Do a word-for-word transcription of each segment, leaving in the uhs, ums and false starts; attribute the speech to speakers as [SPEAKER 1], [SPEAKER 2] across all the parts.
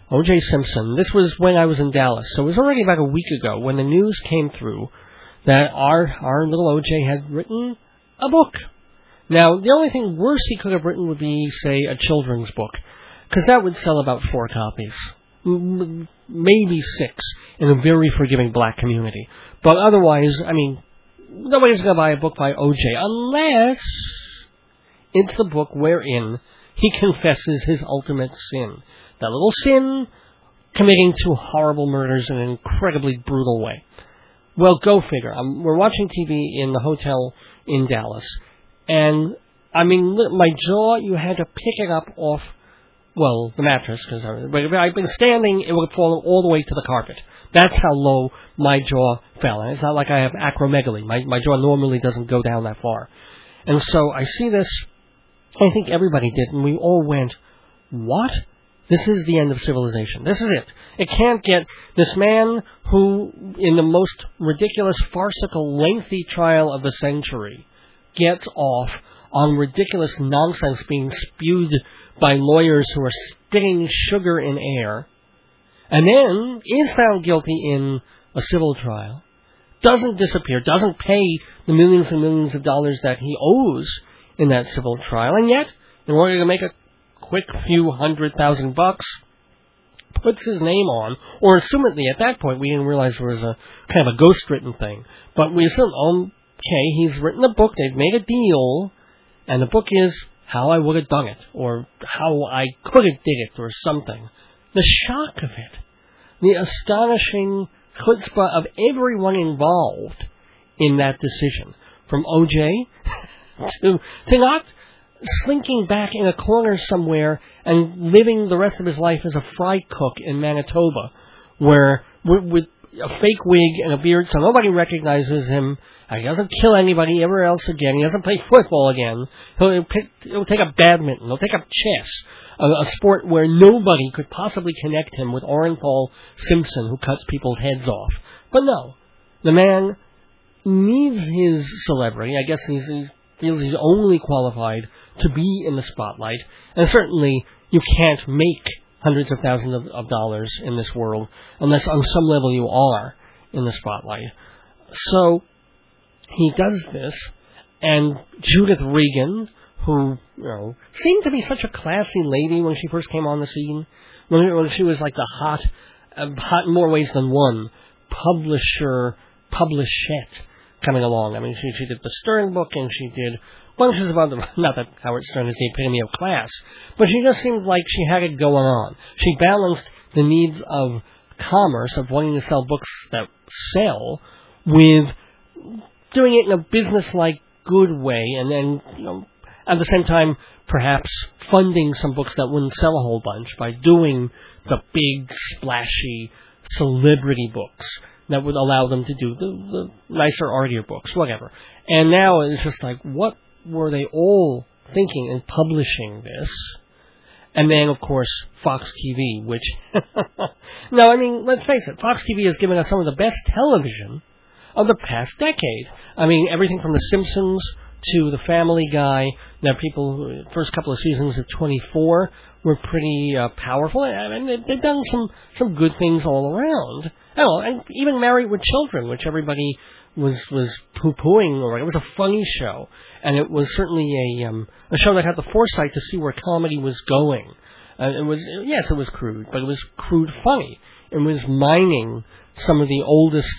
[SPEAKER 1] O J. Simpson. This was when I was in Dallas, so it was already about a week ago when the news came through that our our little O J had written a book. Now, the only thing worse he could have written would be, say, a children's book, because that would sell about four copies, M- maybe six, in a very forgiving black community. But otherwise, I mean, nobody's going to buy a book by O J unless it's the book wherein he confesses his ultimate sin. That little sin, committing two horrible murders in an incredibly brutal way. Well, go figure. Um, we're watching T V in the hotel in Dallas, and, I mean, my jaw, you had to pick it up off, well, the mattress, because I've been standing, it would fall all the way to the carpet. That's how low my jaw fell. And it's not like I have acromegaly. My, my jaw normally doesn't go down that far. And so I see this, I think everybody did, and we all went, what? This is the end of civilization. This is it. It can't get this man who, in the most ridiculous, farcical, lengthy trial of the century, gets off on ridiculous nonsense being spewed by lawyers who are spitting sugar in air, and then is found guilty in a civil trial, doesn't disappear, doesn't pay the millions and millions of dollars that he owes in that civil trial, and yet, in order to make a quick few hundred thousand bucks, puts his name on, or assumedly at that point, we didn't realize there was a kind of a ghost-written thing, but we assume, okay, he's written a book, they've made a deal, and the book is How I Would Have Done It, or How I Could Have Did It, or something. The shock of it, the astonishing chutzpah of everyone involved in that decision, from O J to, to not slinking back in a corner somewhere and living the rest of his life as a fry cook in Manitoba, where with, with a fake wig and a beard so nobody recognizes him. He doesn't kill anybody ever else again. He doesn't play football again. He'll, pick, he'll take up badminton. He'll take up chess, a, a sport where nobody could possibly connect him with Orenthal Simpson, who cuts people's heads off. But no, the man needs his celebrity. I guess he's, he feels he's only qualified to be in the spotlight. And certainly you can't make hundreds of thousands of, of dollars in this world unless on some level you are in the spotlight. So he does this, and Judith Regan, who, you know, seemed to be such a classy lady when she first came on the scene, when, when she was like the hot, uh, hot in more ways than one, publisher, publishette coming along. I mean, she, she did the Stern book, and she did bunches of other, not that Howard Stern is the epitome of class, but she just seemed like she had it going on. She balanced the needs of commerce, of wanting to sell books that sell, with doing it in a business-like good way, and then, you know, at the same time, perhaps funding some books that wouldn't sell a whole bunch by doing the big, splashy celebrity books that would allow them to do the, the nicer, artier books, whatever. And now it's just like, what were they all thinking in publishing this? And then, of course, Fox T V, which... no, I mean, let's face it, Fox T V has given us some of the best television of the past decade. I mean, everything from The Simpsons to The Family Guy. Now, people, first couple of seasons of twenty-four were pretty uh, powerful. I mean, they've done some, some good things all around. Oh, and even Married with Children, which everybody was was poo-pooing. Or it was a funny show, and it was certainly a um, a show that had the foresight to see where comedy was going. Uh, it was yes, it was crude, but it was crude funny. It was mining some of the oldest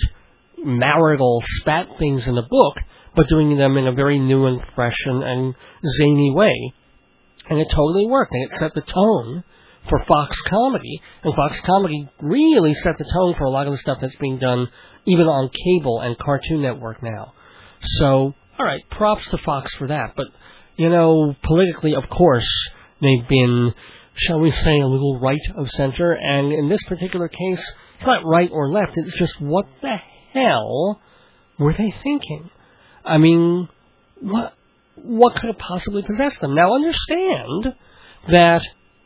[SPEAKER 1] marital spat things in the book, but doing them in a very new and fresh and, and zany way. And it totally worked, and it set the tone for Fox Comedy, and Fox Comedy really set the tone for a lot of the stuff that's being done even on cable and Cartoon Network now. So, all right, props to Fox for that. But, you know, politically, of course, they've been, shall we say, a little right of center, and in this particular case, it's not right or left, it's just what the hell were they thinking? I mean, what what could have possibly possessed them? Now, understand that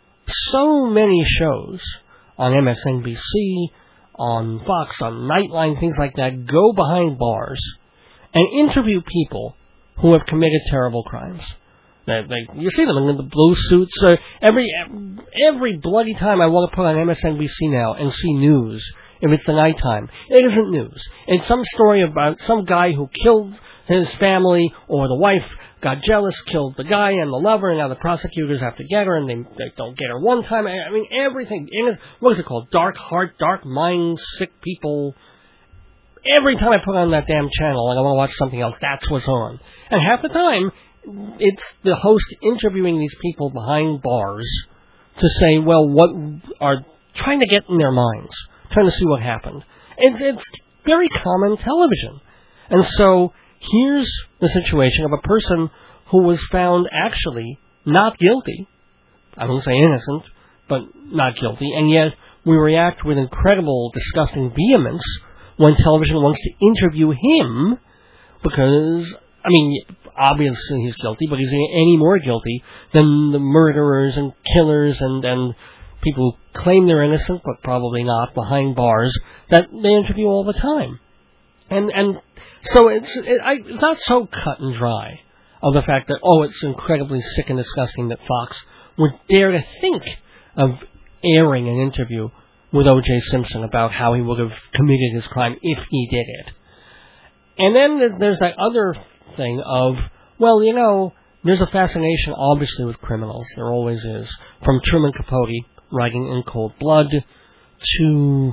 [SPEAKER 1] so many shows on M S N B C, on Fox, on Nightline, things like that, go behind bars and interview people who have committed terrible crimes. They, they, you see them in the blue suits. Uh, every every bloody time I want to put on M S N B C now and see news, if it's the nighttime, it isn't news. It's some story about some guy who killed his family, or the wife got jealous, killed the guy and the lover, and now the prosecutors have to get her, and they, they don't get her one time. I mean, everything. What is it called? Dark heart, dark mind, sick people. Every time I put on that damn channel and I want to watch something else, that's what's on. And half the time, it's the host interviewing these people behind bars to say, well, what are trying to get in their minds, trying to see what happened. It's, it's very common television. And so here's the situation of a person who was found actually not guilty. I won't say innocent, but not guilty. And yet we react with incredible, disgusting vehemence when television wants to interview him because, I mean, obviously he's guilty, but he's any more guilty than the murderers and killers and, and people who claim they're innocent, but probably not, behind bars, that they interview all the time. And and so it's it, I, it's not so cut and dry of the fact that, oh, it's incredibly sick and disgusting that Fox would dare to think of airing an interview with O J. Simpson about how he would have committed his crime if he did it. And then there's, there's that other thing of, well, you know, there's a fascination, obviously, with criminals. There always is. From Truman Capote, writing In Cold Blood, to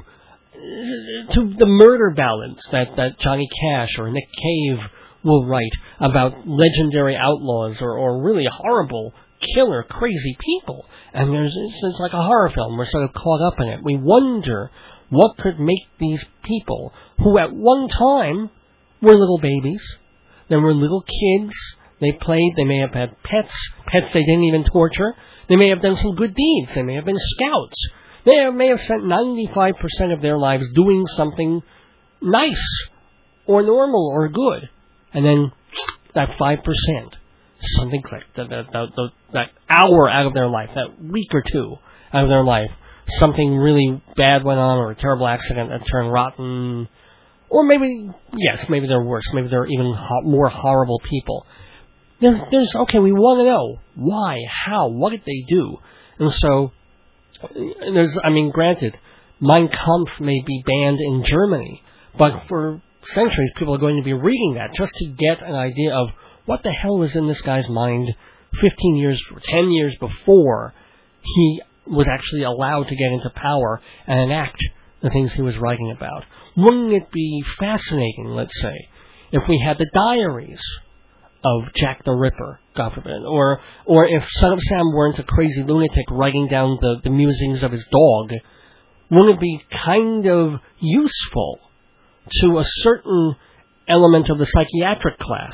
[SPEAKER 1] to the murder ballads that, that Johnny Cash or Nick Cave will write about legendary outlaws or, or really horrible, killer, crazy people. And there's it's, it's like a horror film. We're sort of caught up in it. We wonder what could make these people, who at one time were little babies, they were little kids, they played, they may have had pets, pets they didn't even torture, they may have done some good deeds, they may have been scouts, they may have spent ninety-five percent of their lives doing something nice, or normal, or good, and then that five percent, something clicked, that, that, that, that hour out of their life, that week or two out of their life, something really bad went on, or a terrible accident that turned rotten. Or maybe, yes, maybe they're worse. Maybe they're even ho- more horrible people. There's, there's, okay, we want to know why, how, what did they do? And so, there's, I mean, granted, Mein Kampf may be banned in Germany, but for centuries people are going to be reading that just to get an idea of what the hell was in this guy's mind fifteen years, ten years before he was actually allowed to get into power and enact the things he was writing about. Wouldn't it be fascinating, let's say, if we had the diaries of Jack the Ripper, God forbid, or or if Son of Sam weren't a crazy lunatic writing down the, the musings of his dog, wouldn't it be kind of useful to a certain element of the psychiatric class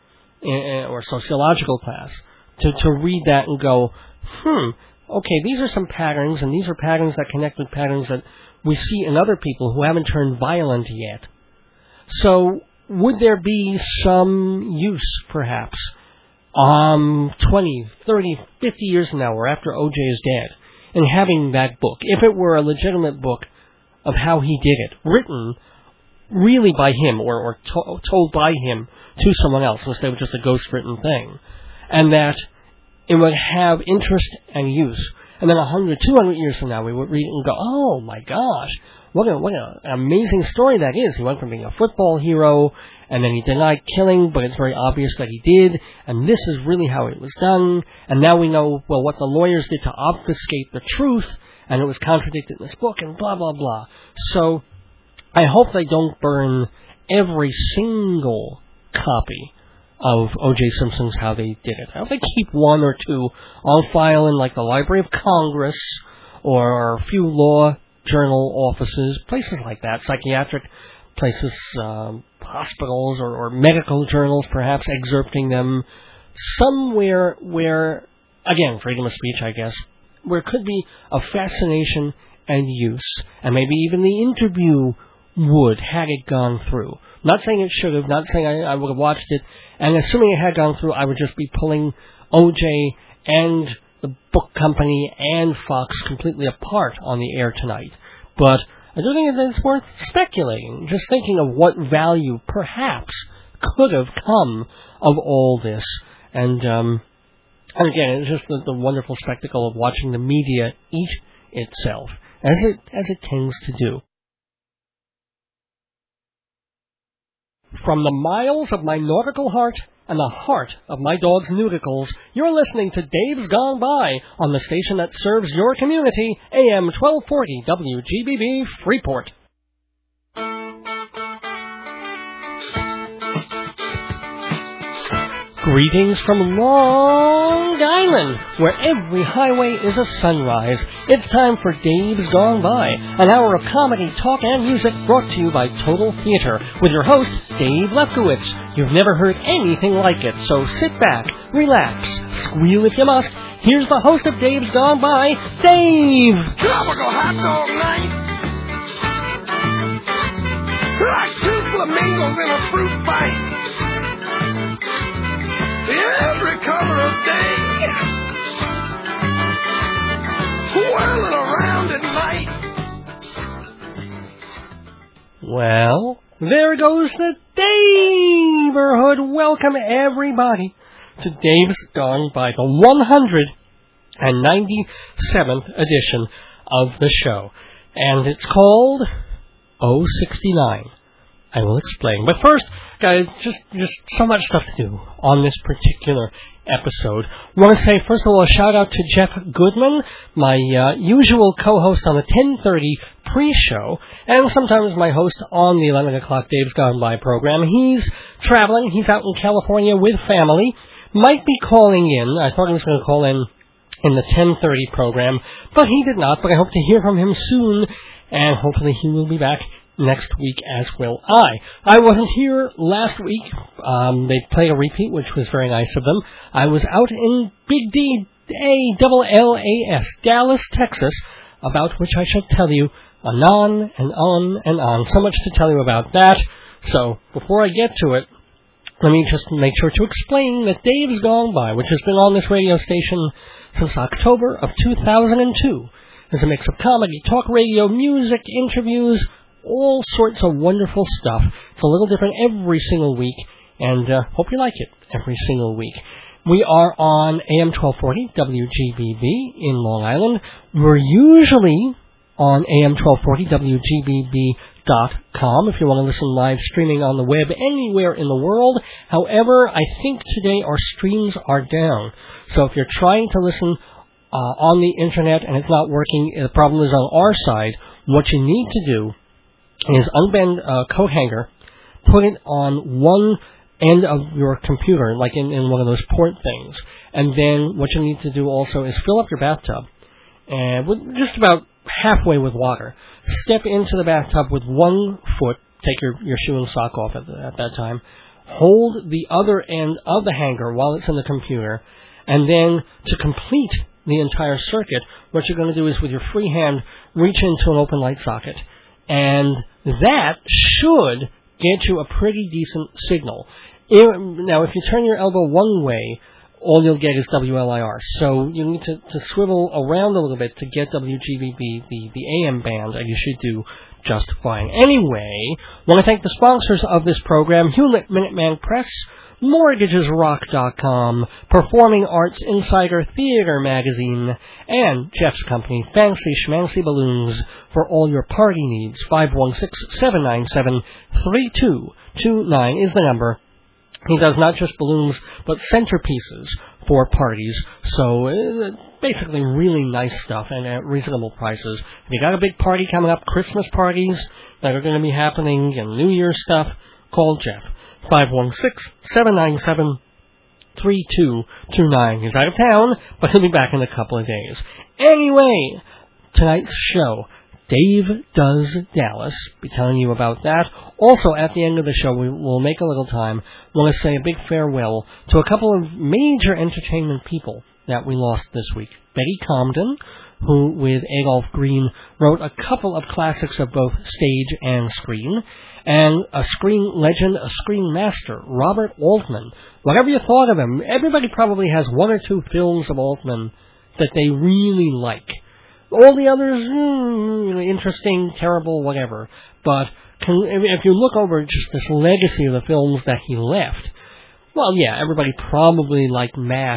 [SPEAKER 1] uh, or sociological class to, to read that and go, hmm, okay, these are some patterns, and these are patterns that connect with patterns that we see in other people who haven't turned violent yet. So, would there be some use, perhaps, um, twenty, thirty, fifty years from now, or after O J is dead, in having that book, if it were a legitimate book of how he did it, written really by him, or, or to- told by him to someone else, instead of just a ghost-written thing, and that it would have interest and use. And then a hundred, two hundred years from now, we would read it and go, oh my gosh, what, a, what a, an amazing story that is. He went from being a football hero, and then he denied killing, but it's very obvious that he did, and this is really how it was done. And now we know, well, what the lawyers did to obfuscate the truth, and it was contradicted in this book, and blah, blah, blah. So, I hope they don't burn every single copy of O J. Simpson's How They Did It. I hope they keep one or two on file in, like, the Library of Congress or a few law journal offices, places like that, psychiatric places, um, hospitals or, or medical journals, perhaps, excerpting them somewhere where, again, freedom of speech, I guess, where it could be a fascination and use, and maybe even the interview would, had it gone through. Not saying it should have, not saying I, I would have watched it, and assuming it had gone through, I would just be pulling O J and the book company and Fox completely apart on the air tonight. But I do think it's worth speculating, just thinking of what value perhaps could have come of all this. And um, And again, it's just the, the wonderful spectacle of watching the media eat itself, as it as it tends to do. From the miles of my nautical heart and the heart of my dog's nudicles, you're listening to Dave's Gone By on the station that serves your community, A M twelve forty W G B B Freeport. Greetings from Long Island, where every highway is a sunrise. It's time for Dave's Gone By, an hour of comedy, talk, and music brought to you by Total Theater, with your host, Dave Lefkowitz. You've never heard anything like it, so sit back, relax, squeal if you must. Here's the host of Dave's Gone By, Dave!
[SPEAKER 2] Tropical hot dog night! Like two flamingos in a fruit fight! Every color of day, whirling around at night.
[SPEAKER 1] Well, there goes the Daverhood. Welcome, everybody, to Dave's Gone By, the one hundred ninety-seventh edition of the show. And it's called oh sixty-nine. I will explain. But first, guys, just just so much stuff to do on this particular episode. I want to say, first of all, a shout-out to Jeff Goodman, my uh, usual co-host on the ten thirty pre-show, and sometimes my host on the eleven o'clock Dave's Gone By program. He's traveling. He's out in California with family. Might be calling in. I thought he was going to call in in the ten thirty program, but he did not. But I hope to hear from him soon, and hopefully he will be back next week, as will I. I wasn't here last week. Um, they played a repeat, which was very nice of them. I was out in Big D A L L A S, Dallas, Texas, about which I shall tell you anon and on and on. So much to tell you about that. So, before I get to it, let me just make sure to explain that Dave's Gone By, which has been on this radio station since October of two thousand two, is a mix of comedy, talk radio, music, interviews, all sorts of wonderful stuff. It's a little different every single week, and uh, hope you like it every single week. We are on A M twelve forty W G B B in Long Island. We're usually on A M twelve forty W G B B dot com if you want to listen live streaming on the web anywhere in the world. However, I think today our streams are down. So if you're trying to listen uh, on the internet and it's not working, the problem is on our side. What you need to do is unbend a coat hanger, put it on one end of your computer, like in, in one of those port things, and then what you need to do also is fill up your bathtub, and with just about halfway with water. Step into the bathtub with one foot, take your, your shoe and sock off at, the, at that time, hold the other end of the hanger while it's in the computer, and then to complete the entire circuit, what you're going to do is with your free hand, reach into an open light socket. And that should get you a pretty decent signal. If, now, if you turn your elbow one way, all you'll get is W L I R. So you need to, to swivel around a little bit to get W G B B, the, the A M band, and you should do just fine. Anyway, I want to thank the sponsors of this program, Hewlett Minuteman Press, Mortgages Rock dot com, Performing Arts Insider Theater Magazine, and Jeff's company, Fancy Schmancy Balloons, for all your party needs. five one six, seven nine seven, three two two nine is the number. He does not just balloons, but centerpieces for parties. So, uh, basically really nice stuff and at reasonable prices. If you got a big party coming up, Christmas parties that are going to be happening, and New Year's stuff, call Jeff. five one six, seven nine seven, three two two nine. He's out of town, but he'll be back in a couple of days. Anyway, tonight's show, Dave Does Dallas. Be telling you about that. Also, at the end of the show, we will make a little time. I want to say a big farewell to a couple of major entertainment people that we lost this week. Betty Comden, who, with Adolph Green, wrote a couple of classics of both stage and screen, and a screen legend, a screen master, Robert Altman. Whatever you thought of him, everybody probably has one or two films of Altman that they really like. All the others, mm, interesting, terrible, whatever. But can, if you look over just this legacy of the films that he left, well, yeah, everybody probably liked MASH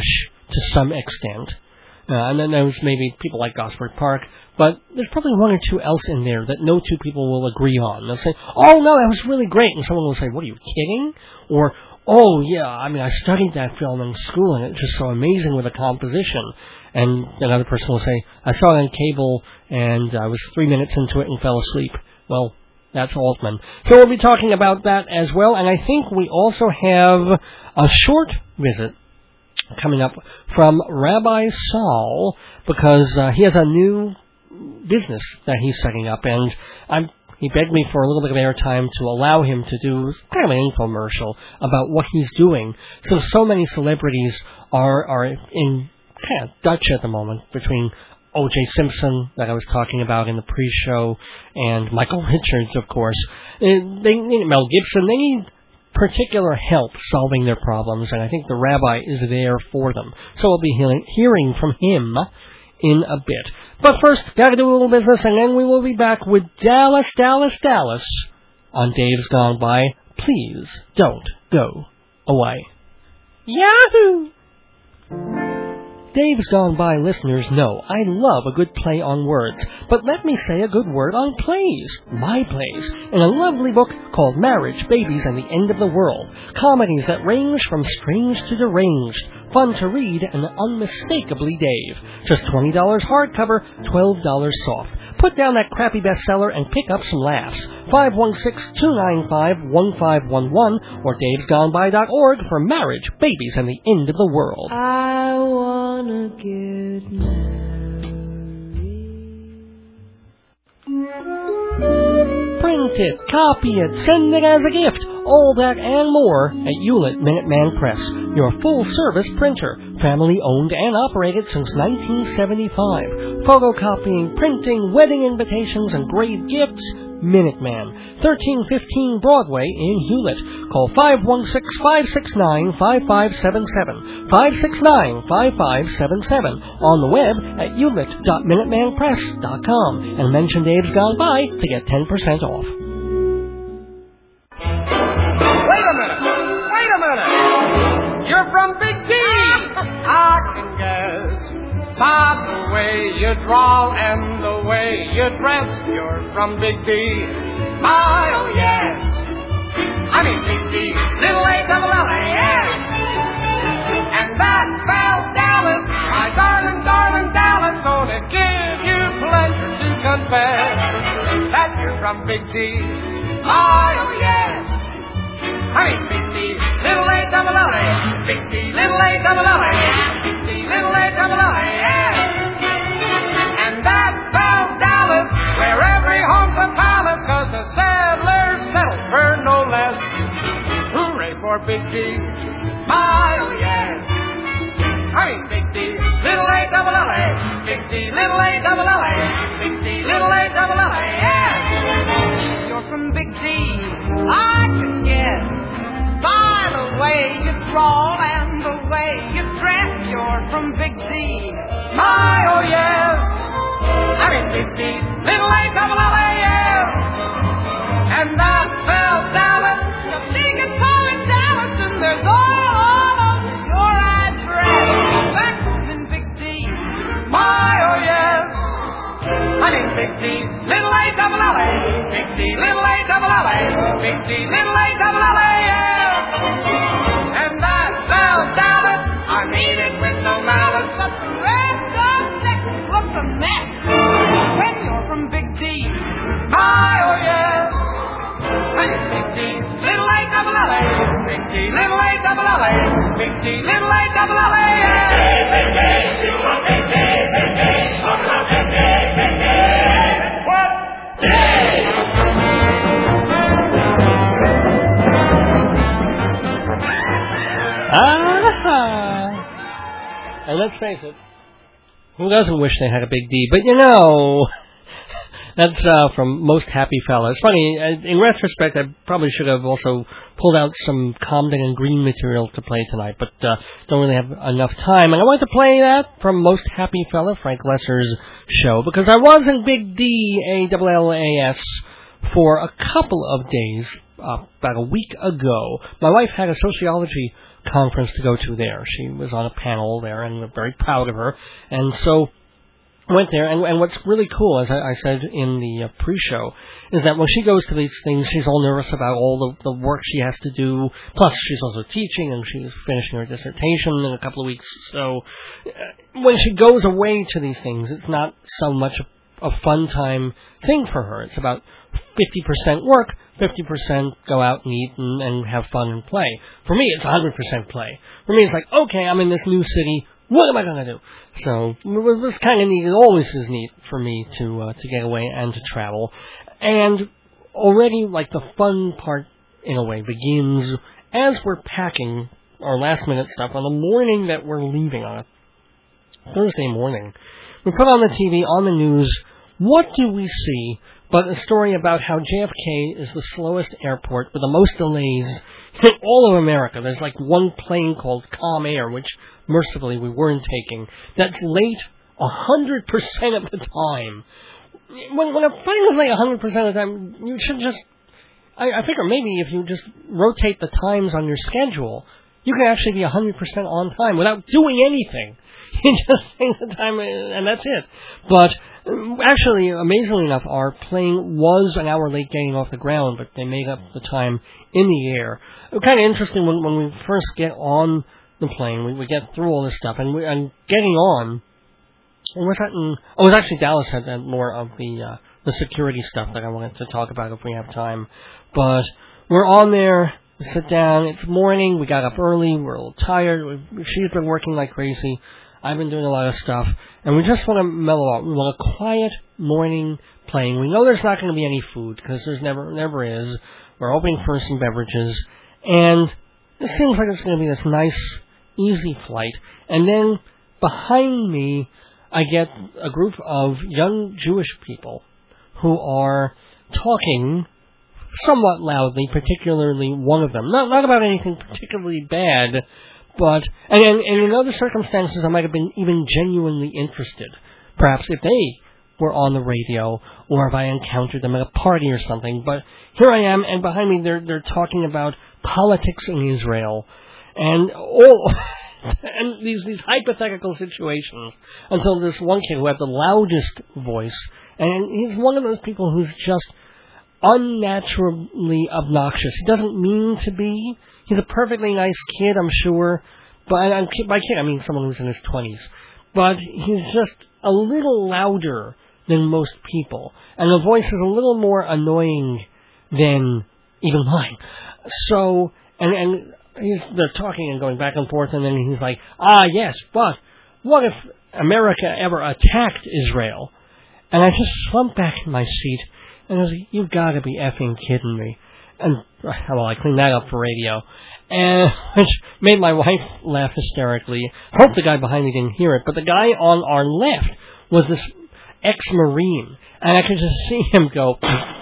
[SPEAKER 1] to some extent. Uh, and then there was maybe people like Gosford Park, but there's probably one or two else in there that no two people will agree on. They'll say, oh, no, that was really great. And someone will say, what, are you kidding? Or, oh, yeah, I mean, I studied that film in school, and it's just so amazing with the composition. And another person will say, I saw it on cable, and I was three minutes into it and fell asleep. Well, that's Altman. So we'll be talking about that as well, and I think we also have a short visit coming up from Rabbi Saul, because uh, he has a new business that he's setting up, and I'm, he begged me for a little bit of airtime to allow him to do kind of an infomercial about what he's doing, since so many celebrities are, are in kind of Dutch at the moment, between O J Simpson, that I was talking about in the pre-show, and Michael Richards, of course. They need Mel Gibson. They need particular help solving their problems, and I think the rabbi is there for them. So we'll be hearing, hearing from him in a bit. But first, got to do a little business, and then we will be back with Dallas, Dallas, Dallas on Dave's Gone By. Please don't go away. Yahoo! Dave's Gone By listeners know I love a good play on words, but let me say a good word on plays, my plays, in a lovely book called Marriage, Babies, and the End of the World. Comedies that range from strange to deranged, fun to read, and unmistakably Dave. Just twenty dollars hardcover, twelve dollars soft. Put down that crappy bestseller and pick up some laughs. five one six, two nine five, one five one one or daves gone by dot org for Marriage, Babies, and the End of the World.
[SPEAKER 3] I wanna get married.
[SPEAKER 1] Print it, copy it, send it as a gift. All that and more at Hewlett Minuteman Press, your full-service printer, family-owned and operated since nineteen seventy-five. Photocopying, printing, wedding invitations, and great gifts, Minuteman, thirteen fifteen Broadway in Hewlett. Call five one six, five six nine, five five seven seven, five six nine, five five seven seven, on the web at hewlett dot minuteman press dot com, and mention Dave's Gone By to get ten percent off.
[SPEAKER 2] Wait a minute! Wait a minute! You're from Big D! I can guess by the way you draw and the way you dress. You're from Big D. My, oh yes! I mean Big D. Little A double L A, yes! And that's Val Dallas, my darling, darling Dallas, gonna give you pleasure to confess that you're from Big D. My, oh yes! I mean, Big D, little A double L A, Big D, little A double L A, Big D, little A double L A, yeah. And that's Val Dallas, where every home's a palace, 'cause the settlers settled for no less. Hooray for Big D, my, oh yes. I mean, Big D, little A double L A, Big D, little A double L A, Big D, little A double L A, yeah. You're from Big D, I can guess. By the way you draw and the way you dress, you're from Big D. My, oh yes. I mean Big D, little A double L A, yes. And that's Val Dallas, the biggest bar in Dallas, and there's all of your address. That's in Big D. My, oh yes. I mean Big D, little A double L A, Big D, little A double L A, Big D, little A double L A, yeah. And that's Val Dallas, I mean it with no malice, but the rest of Texas looks a mess when you're from Big D. My, oh yes. I mean Big D, little A double L A, Big D, little A double L A, Big D, little A double L A, yeah. Big D, you want Big D, Big D, talk about Big D, Big D. What?
[SPEAKER 1] Ah! And let's face it, who doesn't wish they had a Big D? But you know, that's uh, from Most Happy Fella. It's funny, in retrospect, I probably should have also pulled out some Comden and Green material to play tonight, but uh, don't really have enough time. And I wanted to play that from Most Happy Fella, Frank Lesser's show, because I was in Big D, A L L A S, for a couple of days, uh, about a week ago. My wife had a sociology conference to go to there. She was on a panel there, and we're very proud of her. And so went there, and, and what's really cool, as I, I said in the uh, pre-show, is that when she goes to these things, she's all nervous about all the, the work she has to do. Plus, she's also teaching, and she's finishing her dissertation in a couple of weeks. So uh, when she goes away to these things, it's not so much a, a fun time thing for her. It's about fifty percent work, fifty percent go out and eat and, and have fun and play. For me, it's one hundred percent play. For me, it's like, okay, I'm in this new city. What am I going to do? So it was kind of neat. It always is neat for me to uh, to get away and to travel. And already, like, the fun part, in a way, begins as we're packing our last-minute stuff on the morning that we're leaving on a Thursday morning. We put on the T V, on the news, what do we see but a story about how J F K is the slowest airport with the most delays in all of America. There's like one plane called Calm Air, which mercifully we weren't taking, that's late one hundred percent of the time. When, when a plane is late one hundred percent of the time, you should just, I, I figure maybe if you just rotate the times on your schedule, you can actually be one hundred percent on time without doing anything. You just take the time, and that's it. But actually, amazingly enough, our plane was an hour late getting off the ground, but they made up the time in the air. It was kind of interesting when, when we first get on the plane, we, we get through all this stuff, and, we, and getting on, was that in, oh, it was actually Dallas had that more of the uh, the security stuff that I wanted to talk about if we have time. But we're on there, we sit down, it's morning, we got up early, we're a little tired, we, she's been working like crazy. I've been doing a lot of stuff, and we just want to mellow out. We want a quiet morning plane. We know there's not going to be any food, because there's never never is. We're hoping for some beverages, and it seems like it's going to be this nice, easy flight. And then behind me, I get a group of young Jewish people who are talking somewhat loudly, particularly one of them. Not, not about anything particularly bad, but, and, and, and in other circumstances, I might have been even genuinely interested. Perhaps if they were on the radio, or if I encountered them at a party or something. But here I am, and behind me they're they're talking about politics in Israel, and all, and these these hypothetical situations. Until this one kid who had the loudest voice, and he's one of those people who's just unnaturally obnoxious. He doesn't mean to be. He's a perfectly nice kid, I'm sure. But and by kid, I mean someone who's in his twenties. But he's just a little louder than most people. And the voice is a little more annoying than even mine. So, and, and he's, they're talking and going back and forth, and then he's like, ah, yes, but what if America ever attacked Israel? And I just slumped back in my seat, and I was like, you've got to be effing kidding me. And, well, I cleaned that up for radio, and which made my wife laugh hysterically. I hope the guy behind me didn't hear it, but the guy on our left was this ex-Marine, and I could just see him go,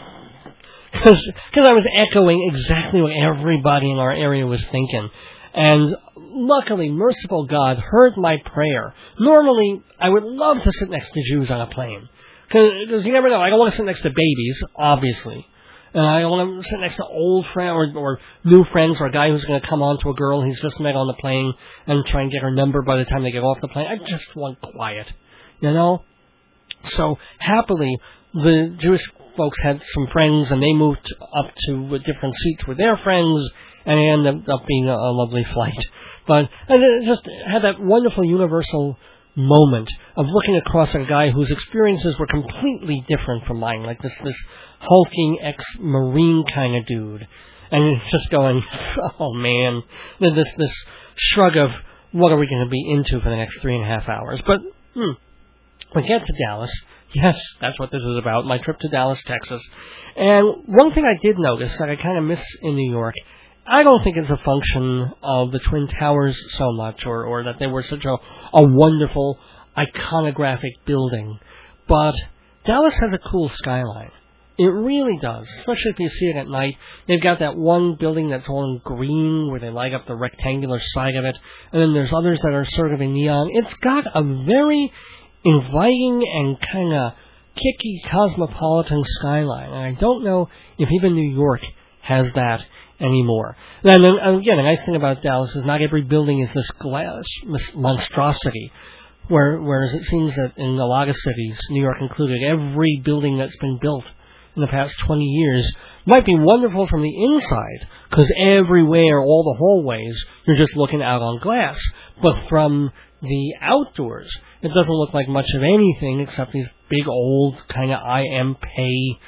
[SPEAKER 1] because I was echoing exactly what everybody in our area was thinking. And luckily, merciful God heard my prayer. Normally, I would love to sit next to Jews on a plane, because you never know. I don't want to sit next to babies, obviously. And I want to sit next to old friends or, or new friends, or a guy who's going to come on to a girl he's just met on the plane and try and get her number by the time they get off the plane. I just want quiet, you know? So, happily, the Jewish folks had some friends, and they moved up to different seats with their friends, and it ended up being a, a lovely flight. But and it just had that wonderful universal moment of looking across at a guy whose experiences were completely different from mine, like this this hulking ex-Marine kind of dude, and just going, oh man, this this shrug of what are we going to be into for the next three and a half hours. But hmm, we get to Dallas. Yes, that's what this is about, my trip to Dallas, Texas. And one thing I did notice that I kind of miss in New York, I don't think it's a function of the Twin Towers so much, or, or that they were such a, a wonderful, iconographic building. But Dallas has a cool skyline. It really does, especially if you see it at night. They've got that one building that's all in green, where they light up the rectangular side of it, and then there's others that are sort of in neon. It's got a very inviting and kind of kicky cosmopolitan skyline, and I don't know if even New York has that anymore. And then, again, the nice thing about Dallas is not every building is this glass monstrosity, where, whereas it seems that in a lot of cities, New York included, every building that's been built in the past twenty years might be wonderful from the inside, because everywhere, all the hallways, you're just looking out on glass. But from the outdoors, it doesn't look like much of anything except these big old kind of I M P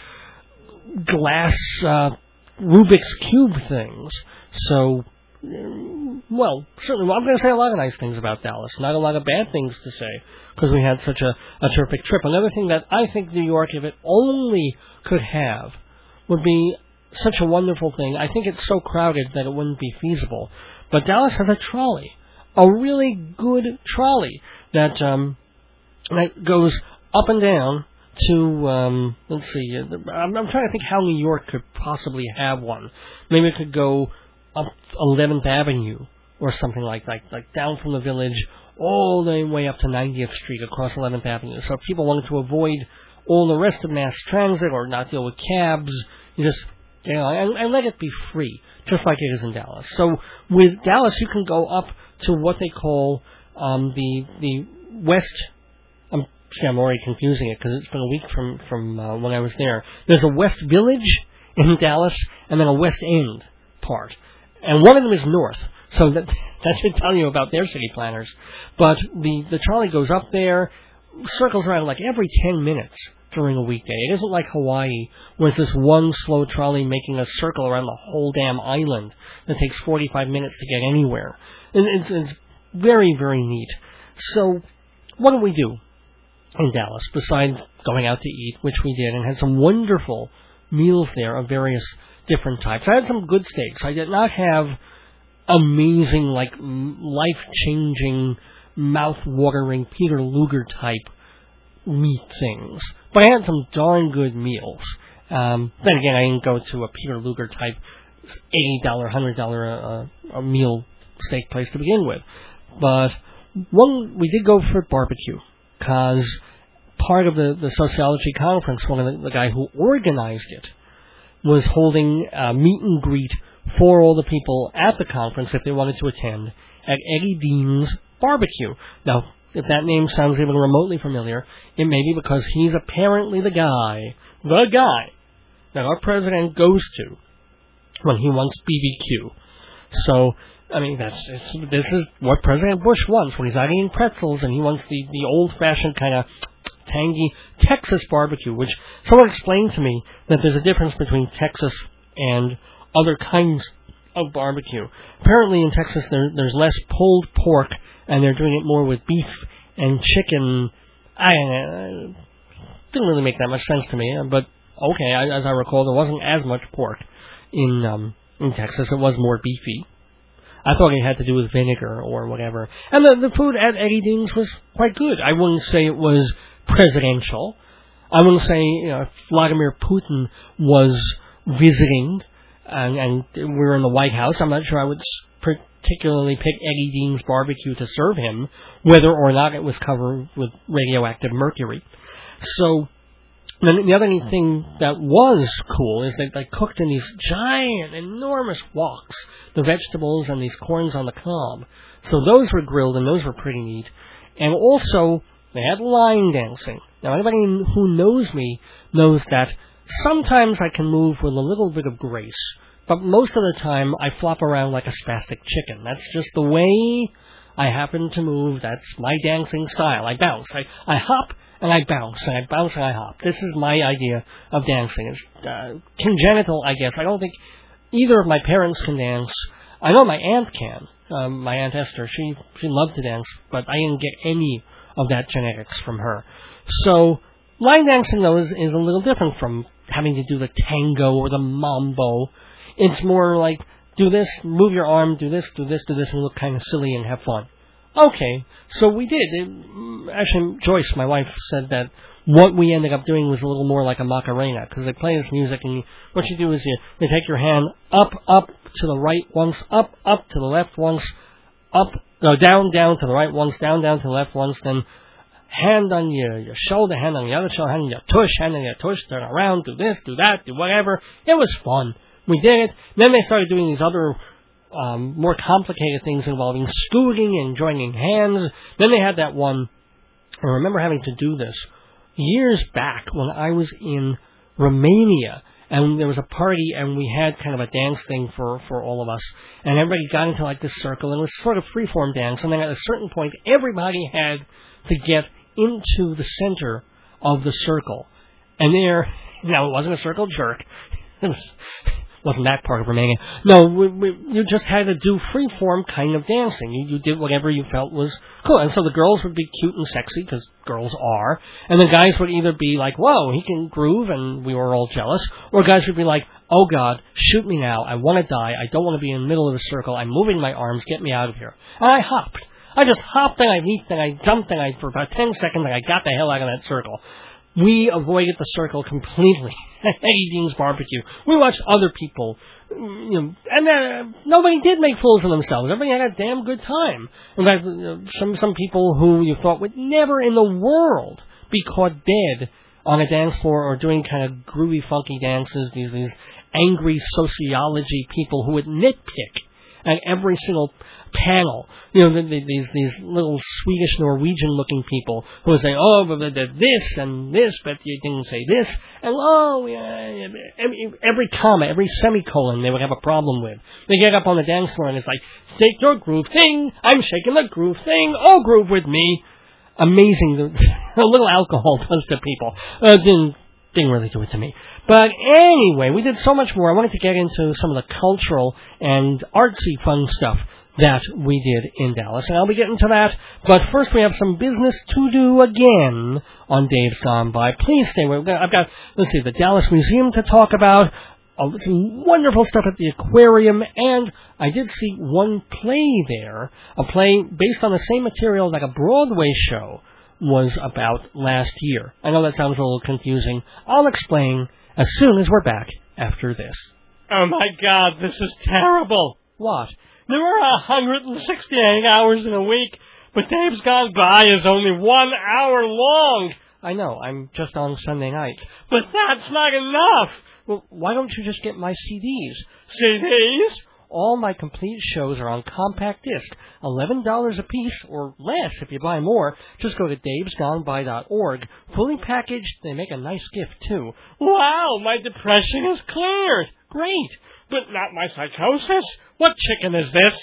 [SPEAKER 1] glass uh, Rubik's Cube things. So, well, certainly, well, I'm going to say a lot of nice things about Dallas, not a lot of bad things to say, because we had such a, a terrific trip. Another thing that I think New York, if it only could have, would be such a wonderful thing. I think it's so crowded that it wouldn't be feasible. But Dallas has a trolley, a really good trolley that um, that goes up and down to, um, let's see, I'm, I'm trying to think how New York could possibly have one. Maybe it could go up eleventh Avenue or something like that, like down from the Village all the way up to ninetieth Street across eleventh Avenue. So if people wanted to avoid all the rest of mass transit or not deal with cabs, you just, you know, and, and let it be free, just like it is in Dallas. So with Dallas, you can go up to what they call um, the the West. I'm see, I'm already confusing it because it's been a week from from uh, when I was there. There's a West Village in Dallas, and then a West End part, and one of them is north. So that that should tell you about their city planners. But the the trolley goes up there, circles around like every ten minutes during a weekday. It isn't like Hawaii, where it's this one slow trolley making a circle around the whole damn island that takes forty-five minutes to get anywhere. And it's, it's very, very neat. So, what do we do in Dallas besides going out to eat, which we did, and had some wonderful meals there of various different types? I had some good steaks. I did not have amazing, like, life-changing, mouth-watering Peter Luger type meat things, but I had some darn good meals. Um, then again, I didn't go to a Peter Luger type eighty dollars, one hundred dollars a, a meal steak place to begin with. But one, we did go for barbecue, because part of the, the sociology conference, one of the, the guy who organized it, was holding a meet and greet for all the people at the conference if they wanted to attend at Eddie Dean's Barbecue. Now, if that name sounds even remotely familiar, it may be because he's apparently the guy, the guy, that our president goes to when he wants B B Q. So, I mean, that's it's, this is what President Bush wants when he's not eating pretzels, and he wants the, the old-fashioned kind of tangy Texas barbecue, which someone explained to me that there's a difference between Texas and other kinds of barbecue. Apparently in Texas there, there's less pulled pork, and they're doing it more with beef and chicken. I uh, didn't really make that much sense to me, but okay, I, as I recall, there wasn't as much pork in um, in Texas. It was more beefy. I thought it had to do with vinegar or whatever. And the, the food at Eddie Dean's was quite good. I wouldn't say it was presidential. I wouldn't say, you know, if Vladimir Putin was visiting and, and we were in the White House, I'm not sure I would particularly pick Eddie Dean's barbecue to serve him, whether or not it was covered with radioactive mercury. So, then the other neat thing that was cool is that they cooked in these giant, enormous woks, the vegetables and these corns on the cob. So those were grilled, and those were pretty neat. And also, they had line dancing. Now, anybody who knows me knows that sometimes I can move with a little bit of grace, but most of the time I flop around like a spastic chicken. That's just the way I happen to move. That's my dancing style. I bounce. I, I hop. And I bounce, and I bounce, and I hop. This is my idea of dancing. It's uh, congenital, I guess. I don't think either of my parents can dance. I know my aunt can. Um, my Aunt Esther, she she loved to dance, but I didn't get any of that genetics from her. So line dancing, though, is, is a little different from having to do the tango or the mambo. It's more like, do this, move your arm, do this, do this, do this, and look kind of silly and have fun. Okay, so we did. It, actually, Joyce, my wife, said that what we ended up doing was a little more like a Macarena, because they play this music, and you, what you do is you, you take your hand up, up to the right once, up, up to the left once, up, no, down, down to the right once, down, down to the left once, then hand on your, your shoulder, hand on the other shoulder, hand on your tush, hand on your tush, turn around, do this, do that, do whatever. It was fun. we did it. Then they started doing these other um, more complicated things involving scooting and joining hands. Then they had that one. I remember having to do this years back when I was in Romania. And there was a party, and we had kind of a dance thing for, for all of us. And everybody got into, like, this circle, and it was sort of free-form dance. And then at a certain point, everybody had to get into the center of the circle. And there, now, it wasn't a circle jerk. It was, wasn't that part of Romania. No, we, we, you just had to do free-form kind of dancing. You, you did whatever you felt was cool. And so the girls would be cute and sexy, because girls are. And the guys would either be like, whoa, he can groove, and we were all jealous. Or guys would be like, oh, God, shoot me now. I want to die. I don't want to be in the middle of the circle. I'm moving my arms. Get me out of here. And I hopped. I just hopped, and I leaped, and I jumped, and I, for about ten seconds, and I got the hell out of that circle. We avoided the circle completely. Eddie Dean's Barbecue. We watched other people, you know, and uh, nobody did make fools of themselves. Everybody had a damn good time. In fact, you know, some some people who you thought would never in the world be caught dead on a dance floor or doing kind of groovy, funky dances. These these angry sociology people who would nitpick at every single panel. You know, these these little Swedish Norwegian-looking people who would say, oh, but this and this, but you didn't say this, and oh, yeah, every, every comma, every semicolon they would have a problem with. They get up on the dance floor and it's like, take your groove thing, I'm shaking the groove thing, oh, groove with me. Amazing. A little alcohol does to people. Uh, didn't Didn't really do it to me. But anyway, we did so much more. I wanted to get into some of the cultural and artsy fun stuff that we did in Dallas, and I'll be getting to that. But first, we have some business to do again on Dave's Gone By. Please stay with me. I've got, let's see, the Dallas Museum to talk about, uh, some wonderful stuff at the aquarium, and I did see one play there, a play based on the same material that a Broadway show was about last year. I know that sounds a little confusing. I'll explain as soon as we're back after this.
[SPEAKER 4] Oh my God, this is terrible.
[SPEAKER 1] What?
[SPEAKER 4] There are one hundred sixty-eight hours in a week, but Dave's Gone By is only one hour long.
[SPEAKER 1] I know, I'm just on Sunday nights.
[SPEAKER 4] But that's not enough.
[SPEAKER 1] Well, why don't you just get my C Ds?
[SPEAKER 4] C Ds?
[SPEAKER 1] All my complete shows are on compact disc, eleven dollars a piece, or less if you buy more. Just go to daves gone by dot org. Fully packaged, they make a nice gift, too.
[SPEAKER 4] Wow, my depression is cleared.
[SPEAKER 1] Great.
[SPEAKER 4] But not my psychosis. What chicken is this?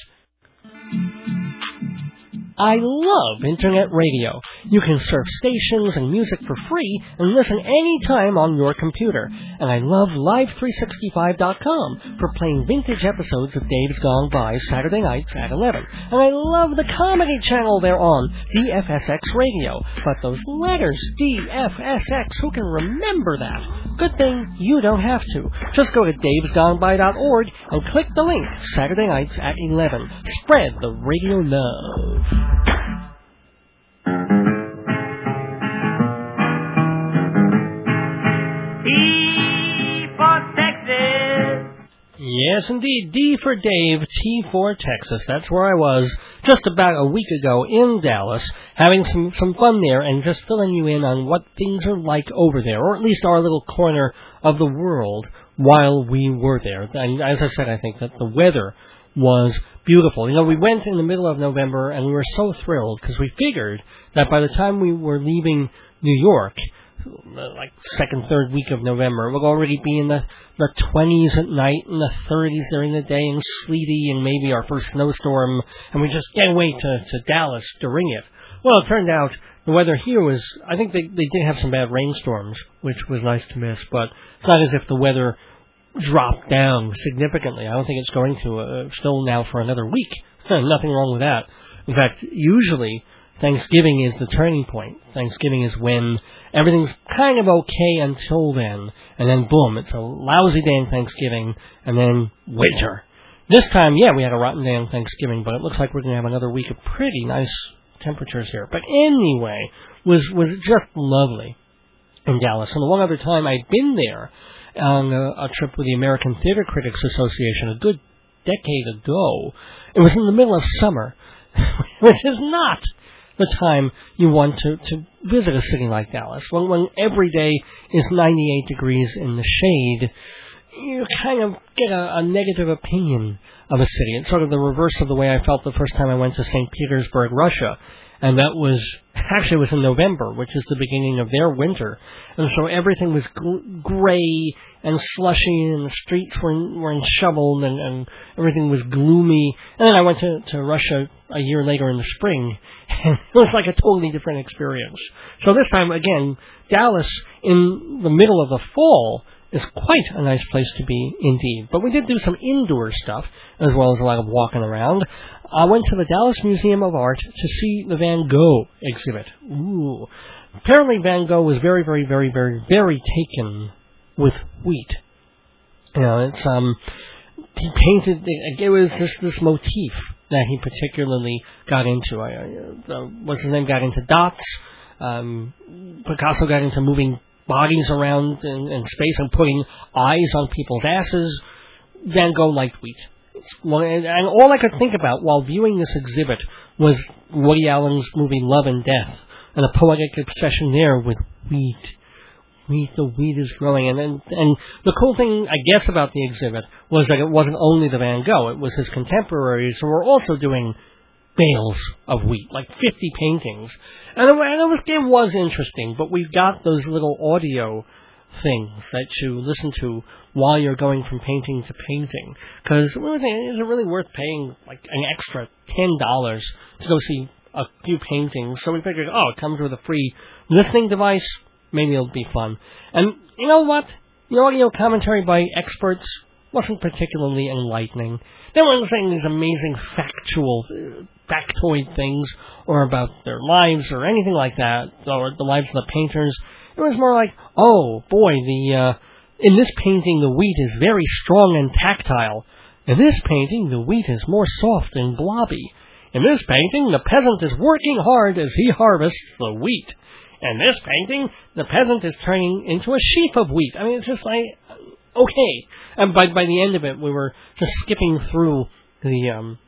[SPEAKER 1] I love Internet radio. You can surf stations and music for free and listen anytime on your computer. And I love live three sixty-five dot com for playing vintage episodes of Dave's Gone By Saturday nights at eleven. And I love the comedy channel they're on, D F S X Radio. But those letters, D F S X, who can remember that? Good thing you don't have to. Just go to daves gone by dot org and click the link, Saturday nights at eleven. Spread the radio love.
[SPEAKER 5] T for Texas.
[SPEAKER 1] Yes, indeed. D for Dave, T for Texas. That's where I was just about a week ago in Dallas, having some, some fun there and just filling you in on what things are like over there, or at least our little corner of the world while we were there. And as I said, I think that the weather was beautiful. You know, we went in the middle of November, and we were so thrilled because we figured that by the time we were leaving New York, like second, third week of November, we'll already be in the, the twenties at night and the thirties during the day and sleety and maybe our first snowstorm, and we just can't wait to, to Dallas to ring it. Well, it turned out the weather here was, I think they, they did have some bad rainstorms, which was nice to miss, but it's not as if the weather dropped down significantly. I don't think it's going to, uh, still now for another week. Nothing wrong with that. In fact, usually Thanksgiving is the turning point. Thanksgiving is when everything's kind of okay until then, and then boom, it's a lousy day on Thanksgiving, and then winter. This time, yeah, we had a rotten day on Thanksgiving, but it looks like we're going to have another week of pretty nice temperatures here. But anyway, was was just lovely in Dallas. And the one other time I'd been there on a, a trip with the American Theater Critics Association a good decade ago, it was in the middle of summer, which is not the time you want to, to visit a city like Dallas. When, when every day is ninety-eight degrees in the shade, you kind of get a, a negative opinion of a city. It's sort of the reverse of the way I felt the first time I went to Saint Petersburg, Russia. And that was, actually it was in November, which is the beginning of their winter. And so everything was gl- gray and slushy, and the streets were, were shoveled, and, and everything was gloomy. And then I went to, to Russia a year later in the spring, and it was like a totally different experience. So this time, again, Dallas in the middle of the fall is quite a nice place to be indeed. But we did do some indoor stuff, as well as a lot of walking around. I went to the Dallas Museum of Art to see the Van Gogh exhibit. Ooh. Apparently Van Gogh was very, very, very, very, very taken with wheat. You know, it's, um, he painted, it was this, this motif that he particularly got into. I, uh, what's his name? Got into dots. Um, Picasso got into moving bodies around in, in space and putting eyes on people's asses. Van Gogh liked wheat. It's, and all I could think about while viewing this exhibit was Woody Allen's movie Love and Death, and a poetic obsession there with wheat. Wheat, the wheat is growing. And, and and the cool thing, I guess, about the exhibit was that it wasn't only the Van Gogh, it was his contemporaries who were also doing bales of wheat, like fifty paintings. And it, and it, was, it was interesting, but we've got those little audio things that you listen to while you're going from painting to painting. Because we were thinking, is it really worth paying like an extra ten dollars to go see a few paintings? So we figured, oh, it comes with a free listening device. Maybe it'll be fun. And you know what? The audio commentary by experts wasn't particularly enlightening. They weren't saying these amazing factual, uh, factoid things, or about their lives, or anything like that, or the lives of the painters. It was more like, oh, boy, the uh, in this painting the wheat is very strong and tactile. In this painting the wheat is more soft and blobby. In this painting the peasant is working hard as he harvests the wheat. In this painting the peasant is turning into a sheaf of wheat. I mean, it's just like, okay. And by by the end of it, we were just skipping through the um,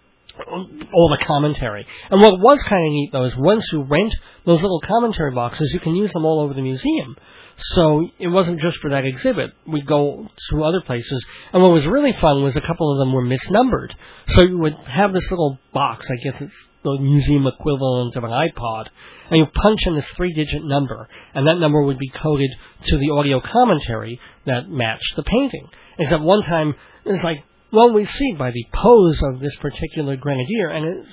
[SPEAKER 1] all the commentary. And what was kind of neat, though, is once you rent those little commentary boxes, you can use them all over the museum. So it wasn't just for that exhibit. We'd go to other places. And what was really fun was a couple of them were misnumbered. So you would have this little box, I guess it's the museum equivalent of an iPod, and you punch in this three-digit number, and that number would be coded to the audio commentary that matched the painting. Except one time, it was like, well, we see by the pose of this particular grenadier, and it's,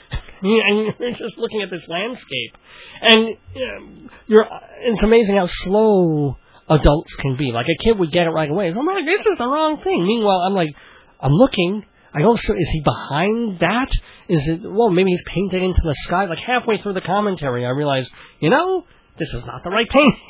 [SPEAKER 1] and you're just looking at this landscape, and you know, you're, it's amazing how slow adults can be. Like, a kid would get it right away. I'm like, this is the wrong thing. Meanwhile, I'm like, I'm looking. I go, so is he behind that? Is it, well, maybe he's painted into the sky. Like, halfway through the commentary, I realized, you know, this is not the right painting.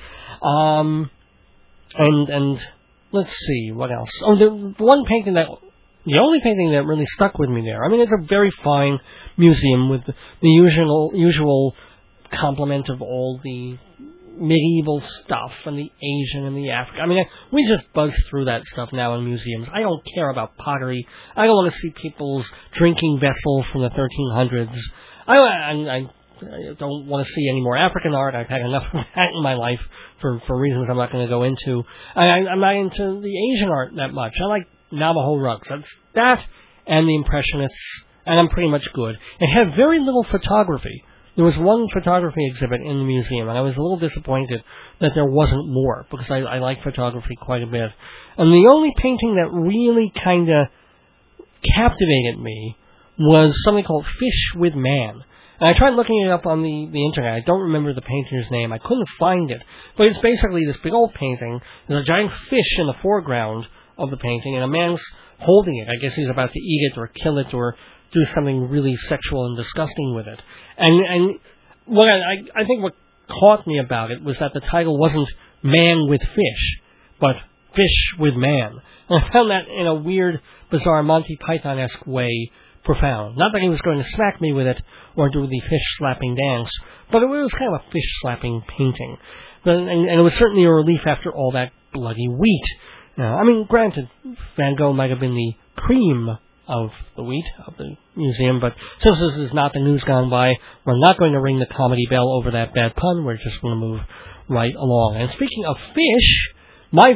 [SPEAKER 1] Um, and, and, let's see, what else? Oh, the one painting that, the only painting that really stuck with me there, I mean, it's a very fine museum with the, the usual, usual complement of all the medieval stuff and the Asian and the African. I mean, we just buzz through that stuff now in museums. I don't care about pottery. I don't want to see people's drinking vessels from the thirteen hundreds. I, I, I don't want to see any more African art. I've had enough of that in my life for, for reasons I'm not going to go into. I, I'm not into the Asian art that much. I like Navajo rugs. That's that and the Impressionists, and I'm pretty much good. It had very little photography. There was one photography exhibit in the museum, and I was a little disappointed that there wasn't more, because I, I like photography quite a bit. And the only painting that really kind of captivated me was something called Fish with Man. And I tried looking it up on the, the internet. I don't remember the painter's name. I couldn't find it. But it's basically this big old painting. There's a giant fish in the foreground of the painting, and a man's holding it. I guess he's about to eat it or kill it or do something really sexual and disgusting with it. And and what I, I think what caught me about it was that the title wasn't Man with Fish, but Fish with Man. And I found that in a weird, bizarre Monty Python-esque way profound. Not that he was going to smack me with it or do the fish-slapping dance, but it was kind of a fish-slapping painting. But, and, and it was certainly a relief after all that bloody wheat. Now, I mean, granted, Van Gogh might have been the cream of the wheat of the museum, but since this is not the news gone by, we're not going to ring the comedy bell over that bad pun. We're just going to move right along. And speaking of fish, my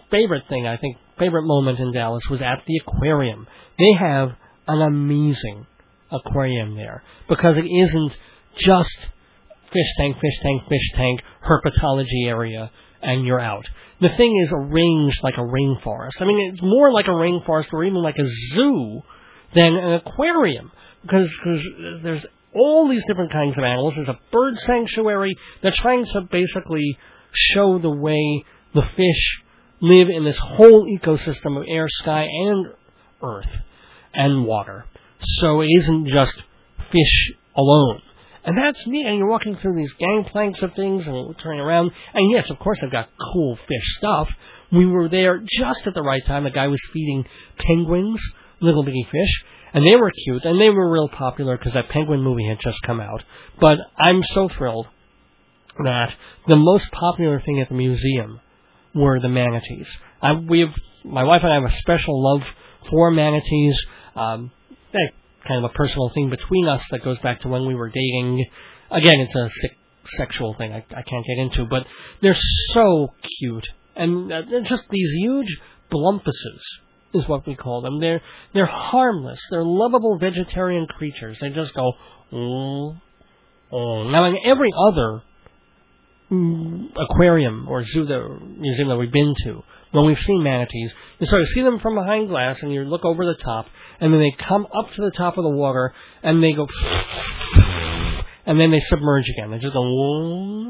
[SPEAKER 1] favorite thing, I think, favorite moment in Dallas was at the aquarium. They have an amazing aquarium there because it isn't just fish tank, fish tank, fish tank, herpetology area, and you're out. The thing is arranged like a rainforest. I mean, it's more like a rainforest or even like a zoo than an aquarium because cause there's all these different kinds of animals. There's a bird sanctuary. They're trying to basically show the way the fish live in this whole ecosystem of air, sky, and earth and water. So it isn't just fish alone. And that's neat. And you're walking through these gangplanks of things and turning around. And yes, of course, they've got cool fish stuff. We were there just at the right time. The guy was feeding penguins, little bitty fish. And they were cute. And they were real popular because that penguin movie had just come out. But I'm so thrilled that the most popular thing at the museum were the manatees. I, we have, my wife and I have a special love for manatees. Um, they kind of a personal thing between us that goes back to when we were dating. Again, it's a sick sexual thing I, I can't get into, but they're so cute. And uh, they're just these huge blumpuses is what we call them. They're they're harmless. They're lovable vegetarian creatures. They just go, oh, oh. Now, in every other mm, aquarium or zoo that, museum that we've been to, when we've seen manatees, you sort of see them from behind glass, and you look over the top, and then they come up to the top of the water, and they go, and then they submerge again. They just go,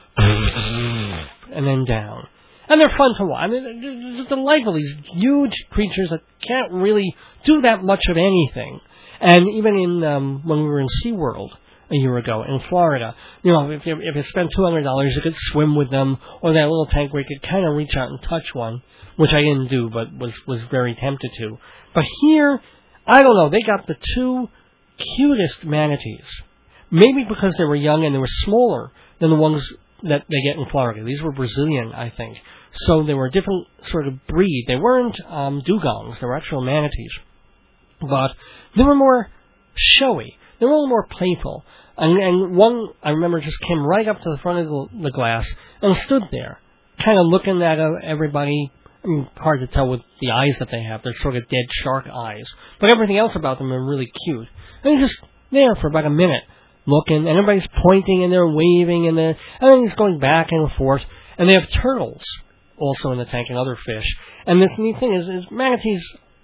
[SPEAKER 1] and then down. And they're fun to watch. I mean, they're just delightful. These huge creatures that can't really do that much of anything. And even in um, when we were in SeaWorld a year ago in Florida, you know, if you, if you spent two hundred dollars, you could swim with them, or that little tank where you could kind of reach out and touch one, which I didn't do, but was, was very tempted to. But here, I don't know, they got the two cutest manatees. Maybe because they were young and they were smaller than the ones that they get in Florida. These were Brazilian, I think. So they were a different sort of breed. They weren't um, dugongs. They were actual manatees. But they were more showy. They were a little more playful. And, and one, I remember, just came right up to the front of the, the glass and stood there, kind of looking at uh, everybody. I mean, hard to tell with the eyes that they have. They're sort of dead shark eyes. But everything else about them are really cute. And they're just there for about a minute, looking, and everybody's pointing, and they're waving, and, they're, and then he's going back and forth. And they have turtles also in the tank and other fish. And this neat thing is, is manatees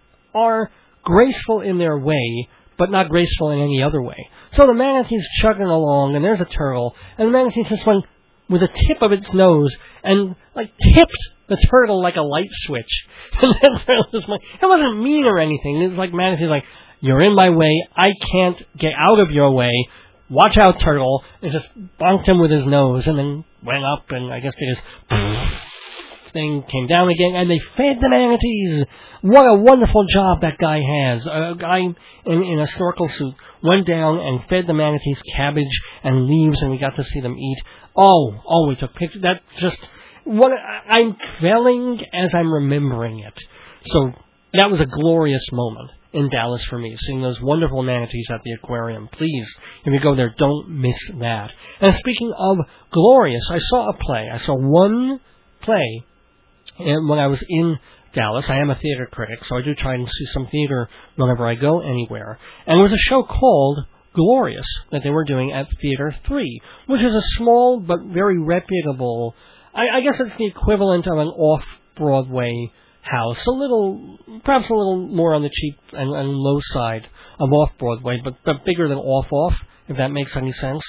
[SPEAKER 1] are graceful in their way, but not graceful in any other way. So the manatee's chugging along, and there's a turtle, and the manatee just went with the tip of its nose and, like, tipped the turtle like a light switch. And the turtle just went, it wasn't mean or anything. It was like manatee's like, you're in my way. I can't get out of your way. Watch out, turtle. And just bonked him with his nose, and then went up, and I guess they just thing came down again, and they fed the manatees. What a wonderful job that guy has. A guy in, in a snorkel suit went down and fed the manatees cabbage and leaves, and we got to see them eat. Oh, oh, we took pictures. That just, what, I'm quelling as I'm remembering it. So that was a glorious moment in Dallas for me, seeing those wonderful manatees at the aquarium. Please, if you go there, don't miss that. And speaking of glorious, I saw a play. I saw one play and when I was in Dallas. I am a theater critic, so I do try and see some theater whenever I go anywhere. And there was a show called Glorious that they were doing at Theater three, which is a small but very reputable, I, I guess it's the equivalent of an off-Broadway house, a little, perhaps a little more on the cheap and, and low side of off-Broadway, but, but bigger than off-off, if that makes any sense.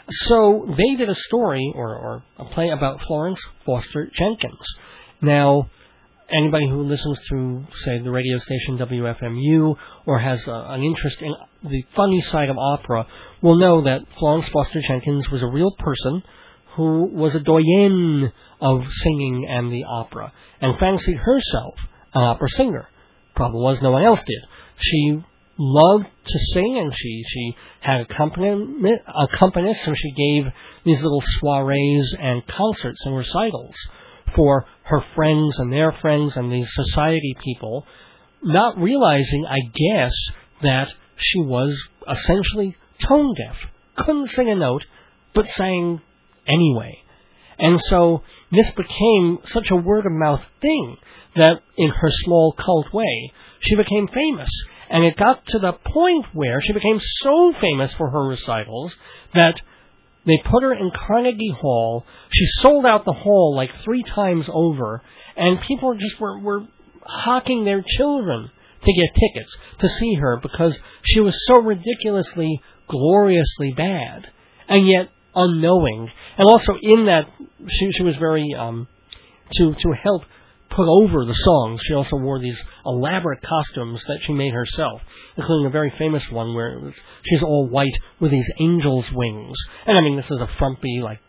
[SPEAKER 1] So they did a story, or, or a play about Florence Foster Jenkins. Now, anybody who listens to, say, the radio station W F M U or has uh, an interest in the funny side of opera will know that Florence Foster Jenkins was a real person who was a doyenne of singing and the opera and fancied herself an opera singer. Problem was no one else did. She loved to sing, and she, she had accompaniment, accompanists, and she gave these little soirees and concerts and recitals for her friends and their friends and these society people, not realizing, I guess, that she was essentially tone deaf. Couldn't sing a note, but sang anyway. And so this became such a word-of-mouth thing that in her small cult way, she became famous. And it got to the point where she became so famous for her recitals that they put her in Carnegie Hall. She sold out the hall like three times over, and people just were, were hawking their children to get tickets to see her because she was so ridiculously, gloriously bad, and yet unknowing. And also in that, she, she was very, um, to, to help put over the songs, she also wore these elaborate costumes that she made herself, including a very famous one where it was, she's all white with these angel's wings. And I mean, this is a frumpy, like,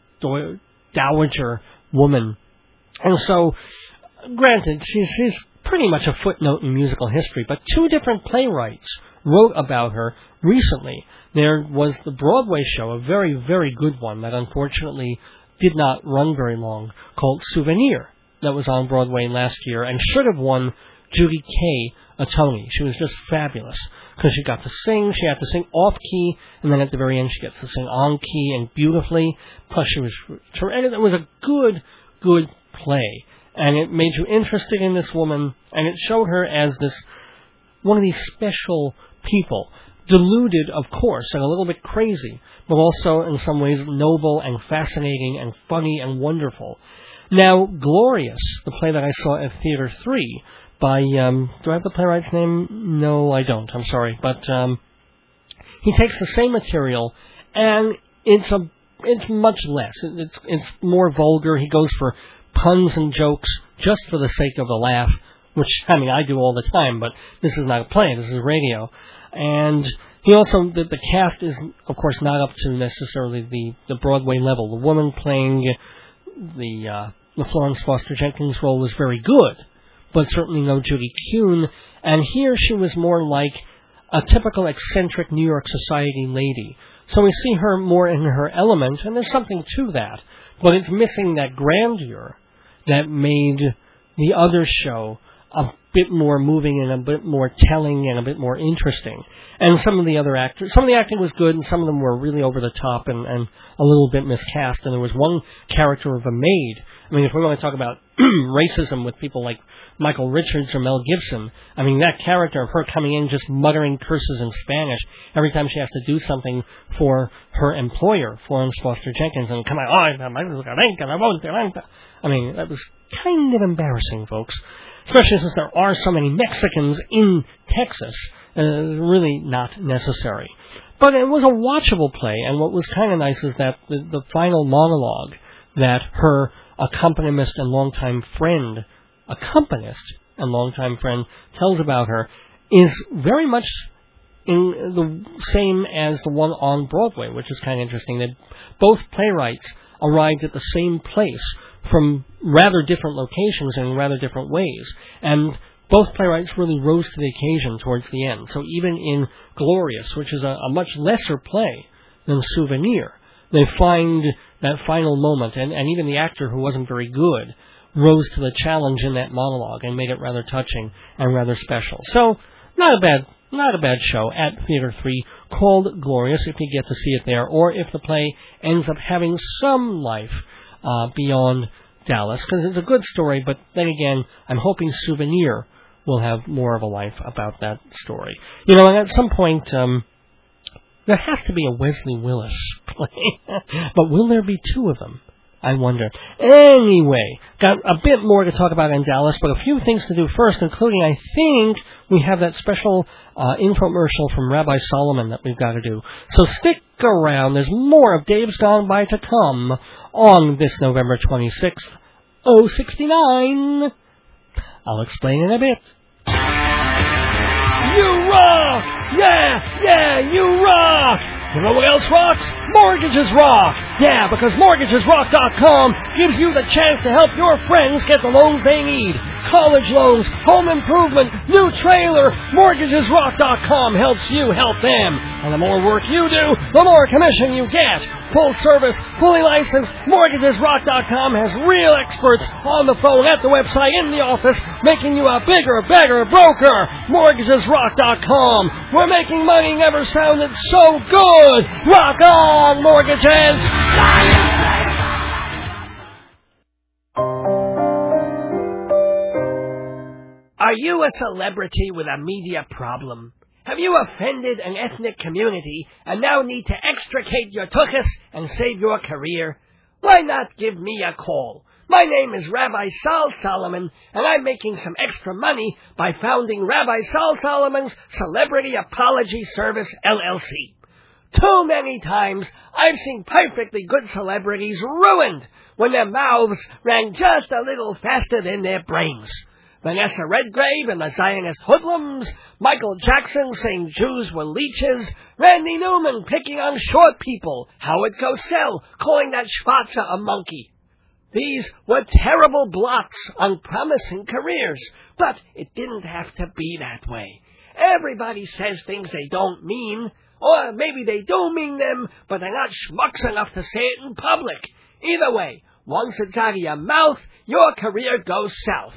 [SPEAKER 1] dowager woman. And so, granted, she's, she's pretty much a footnote in musical history, but two different playwrights wrote about her recently. There was the Broadway show, a very, very good one that unfortunately did not run very long, called Souvenir, that was on Broadway last year and should have won Judy Kaye a Tony. She was just fabulous because she got to sing. She had to sing off-key, and then at the very end she gets to sing on-key and beautifully. Plus she was terrific. It was a good, good play, and it made you interested in this woman, and it showed her as this one of these special people, deluded, of course, and a little bit crazy, but also in some ways noble and fascinating and funny and wonderful. Now, Glorious, the play that I saw at Theater three by, um, do I have the playwright's name? No, I don't. I'm sorry. But um, he takes the same material, and it's a it's much less. It's it's more vulgar. He goes for puns and jokes just for the sake of the laugh, which, I mean, I do all the time, but this is not a play. This is radio. And he also, the, the cast is, of course, not up to necessarily the, the Broadway level. The woman playing the... Uh, The Florence Foster Jenkins role was very good, but certainly no Judy Kuhn, and here she was more like a typical eccentric New York society lady. So we see her more in her element, and there's something to that, but it's missing that grandeur that made the other show a bit more moving and a bit more telling and a bit more interesting. And some of the other actors, some of the acting was good, and some of them were really over the top and, and a little bit miscast. And there was one character of a maid. I mean, if we want to talk about racism with people like Michael Richards or Mel Gibson, I mean, that character of her coming in just muttering curses in Spanish every time she has to do something for her employer, Florence Foster Jenkins, and come on, I mean, that was kind of embarrassing, folks. Especially since there are so many Mexicans in Texas. Uh, really not necessary. But it was a watchable play, and what was kind of nice is that the, the final monologue that her accompanist and longtime friend, accompanist and longtime friend tells about her is very much in the same as the one on Broadway, which is kind of interesting, that both playwrights arrived at the same place from rather different locations and in rather different ways. And both playwrights really rose to the occasion towards the end. So even in Glorious, which is a, a much lesser play than Souvenir, they find that final moment, and, and even the actor, who wasn't very good, rose to the challenge in that monologue and made it rather touching and rather special. So, not a bad not a bad show at Theater three, called Glorious, if you get to see it there, or if the play ends up having some life uh, beyond Dallas, because it's a good story, but then again, I'm hoping Souvenir will have more of a life about that story. You know, and at some point, um, there has to be a Wesley Willis play, but will there be two of them? I wonder. Anyway, got a bit more to talk about in Dallas, but a few things to do first, including, I think, we have that special uh, infomercial from Rabbi Solomon that we've got to do. So stick around. There's more of Dave's Gone By to come on this November twenty-sixth, oh sixty-nine. I'll explain in a bit. You rock! Yeah, yeah, you rock! You know what else rocks? Mortgages rock! Yeah, because mortgages rock dot com gives you the chance to help your friends get the loans they need. College loans, home improvement, new trailer. Mortgages rock dot com helps you help them. And the more work you do, the more commission you get. Full service, fully licensed, Mortgages rock dot com has real experts on the phone, at the website, in the office, making you a bigger, better broker. Mortgages rock dot com, where making money never sounded so good. Rock on, mortgages! Are you a celebrity with a media problem? Have you offended an ethnic community and now need to extricate your tuchus and save your career? Why not give me a call? My name is Rabbi Sal Solomon, and I'm making some extra money by founding Rabbi Sal Solomon's Celebrity Apology Service, L L C. Too many times I've seen perfectly good celebrities ruined when their mouths ran just a little faster than their brains. Vanessa Redgrave and the Zionist hoodlums, Michael Jackson saying Jews were leeches, Randy Newman picking on short people, Howard Cosell calling that Schwarzer a monkey. These were terrible blots on promising careers, but it didn't have to be that way. Everybody says things they don't mean, or maybe they do mean them, but they're not schmucks enough to say it in public. Either way, once it's out of your mouth, your career goes south.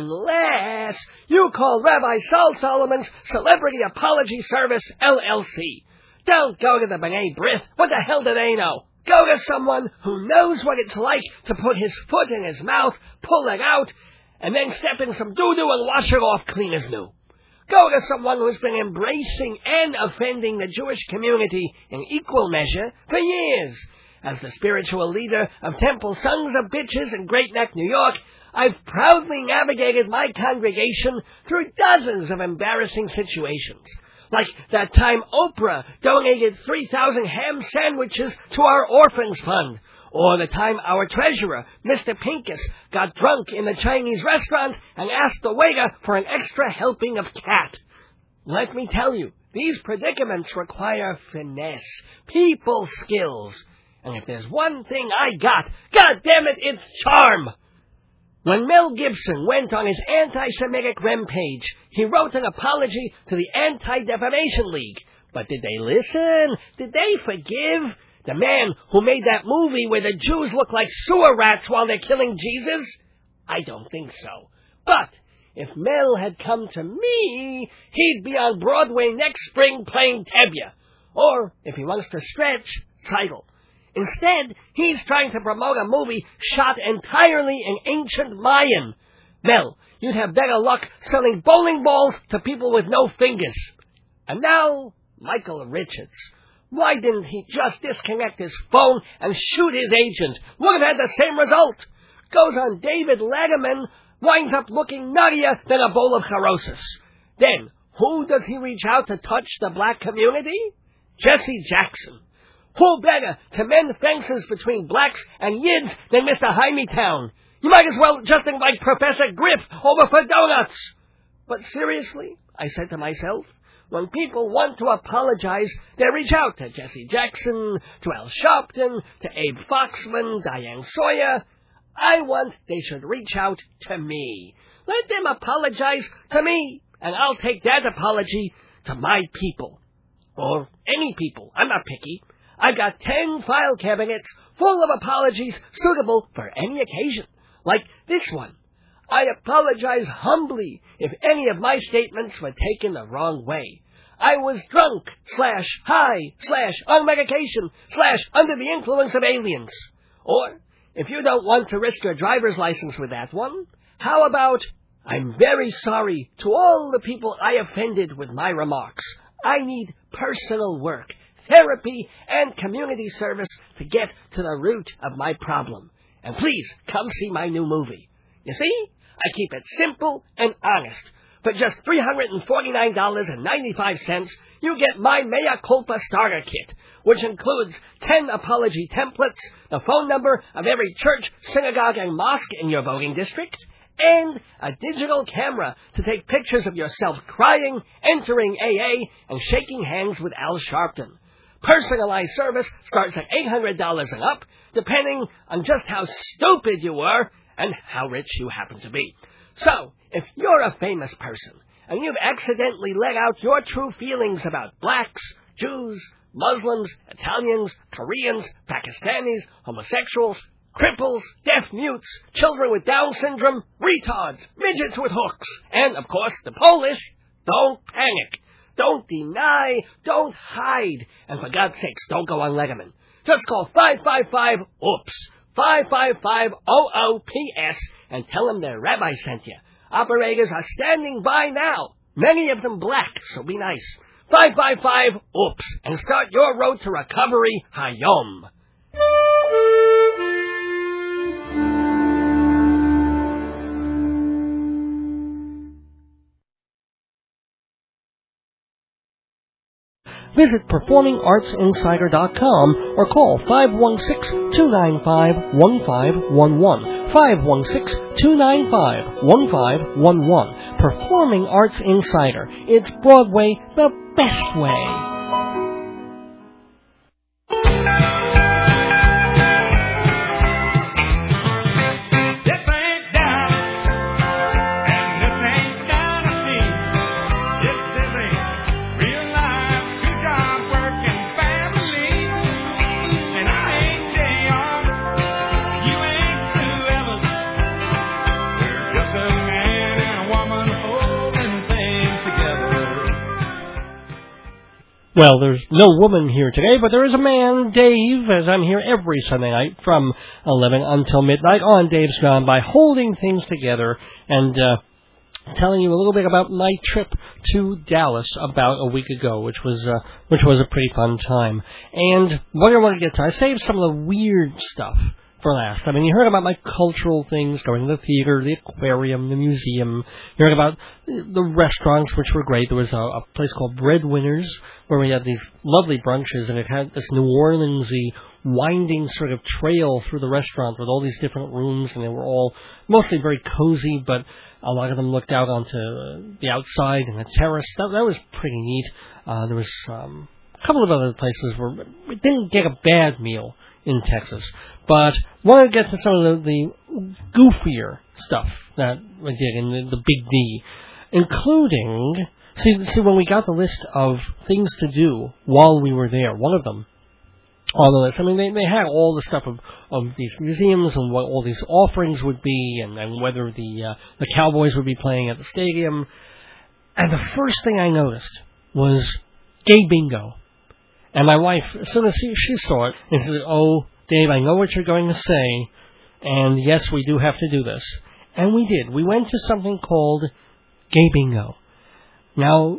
[SPEAKER 1] Unless you call Rabbi Sal Solomon's Celebrity Apology Service, L L C. Don't go to the B'nai B'rith. What the hell do they know? Go to someone who knows what it's like to put his foot in his mouth, pull it out, and then step in some doo-doo and wash it off clean as new. Go to someone who's been embracing and offending the Jewish community in equal measure for years. As the spiritual leader of Temple Sons of Bitches in Great Neck, New York, I've proudly navigated my congregation through dozens of embarrassing situations. Like that time Oprah donated three thousand ham sandwiches to our orphans fund. Or the time our treasurer, Mister Pincus, got drunk in the Chinese restaurant and asked the waiter for an extra helping of cat. Let me tell you, these predicaments require finesse, people skills. And if there's one thing I got, God damn it, it's charm. When Mel Gibson went on his anti-Semitic rampage, he wrote an apology to the Anti-Defamation League. But did they listen? Did they forgive? The man who made that movie where the Jews look like sewer rats while they're killing Jesus? I don't think so. But if Mel had come to me, he'd be on Broadway next spring playing Tevye. Or, if he wants to stretch, Seidel. Instead, he's trying to promote a movie shot entirely in ancient Mayan. Mel, you'd have better luck selling bowling balls to people with no fingers. And now, Michael Richards. Why didn't he just disconnect his phone and shoot his agent? Would have had the same result. Goes on David Letterman, winds up looking nuttier than a bowl of Charosis. Then, who does he reach out to touch the black community? Jesse Jackson. Who better to mend fences between blacks and yids than Mister Hymietown? You might as well just invite Professor Griff over for donuts. But seriously, I said to myself, when people want to apologize, they reach out to Jesse Jackson, to Al Sharpton, to Abe Foxman, Diane Sawyer. I want they should reach out to me. Let them apologize to me, and I'll take that apology to my people. Or any people. I'm not picky. I've got ten file cabinets full of apologies suitable for any occasion, like this one. I apologize humbly if any of my statements were taken the wrong way. I was drunk, slash, high, slash, on medication, slash, under the influence of aliens. Or, if you don't want to risk your driver's license with that one, how about, I'm very sorry to all the people I offended with my remarks. I need personal work, therapy, and community service to get to the root of my problem. And please, come see my new movie. You see, I keep it simple and honest. For just three hundred forty-nine dollars and ninety-five cents, you get my Mea Culpa Starter Kit, which includes ten apology templates, the phone number of every church, synagogue, and mosque in your voting district, and a digital camera to take pictures of yourself crying, entering A A, and shaking hands with Al Sharpton. Personalized service starts at eight hundred dollars and up, depending on just how stupid you were and how rich you happen to be. So, if you're a famous person and you've accidentally let out your true feelings about blacks, Jews, Muslims, Italians, Koreans, Pakistanis, homosexuals, cripples, deaf-mutes, children with Down syndrome, retards, midgets with hooks, and, of course, the Polish, don't panic. Don't deny, don't hide, and for God's sakes, don't go on Letterman. Just call five five five, oops, five five five, O O P S, and tell them their rabbi sent you. Operators are standing by now. Many of them black, so be nice. five five five, oops, and start your road to recovery, Hayom. Visit performing arts insider dot com or call five one six, two nine five, one five one one. five one six, two nine five, one five one one. Performing Arts Insider. It's Broadway the best way. Well, there's no woman here today, but there is a man, Dave, as I'm here every Sunday night from eleven until midnight on Dave's Gone By, holding things together and uh, telling you a little bit about my trip to Dallas about a week ago, which was uh, which was a pretty fun time. And what I want to get to, I saved some of the weird stuff for last. I mean, you heard about my cultural things, going to the theater, the aquarium, the museum. You heard about the restaurants, which were great. There was a, a place called Breadwinners, where we had these lovely brunches, and it had this New Orleans-y winding sort of trail through the restaurant with all these different rooms, and they were all mostly very cozy, but a lot of them looked out onto the outside and the terrace. That, that was pretty neat. Uh, there was um, a couple of other places where we didn't get a bad meal in Texas, but wanted to get to some of the, the goofier stuff that we did in the, the Big D, including, see, see, when we got the list of things to do while we were there, one of them on the list, I mean, they, they had all the stuff of, of these museums and what all these offerings would be, and, and whether the uh, the Cowboys would be playing at the stadium, and the first thing I noticed was gay bingo. And my wife, as soon as she, she saw it, and said, "Oh, Dave, I know what you're going to say, and yes, we do have to do this." And we did. We went to something called gay bingo. Now,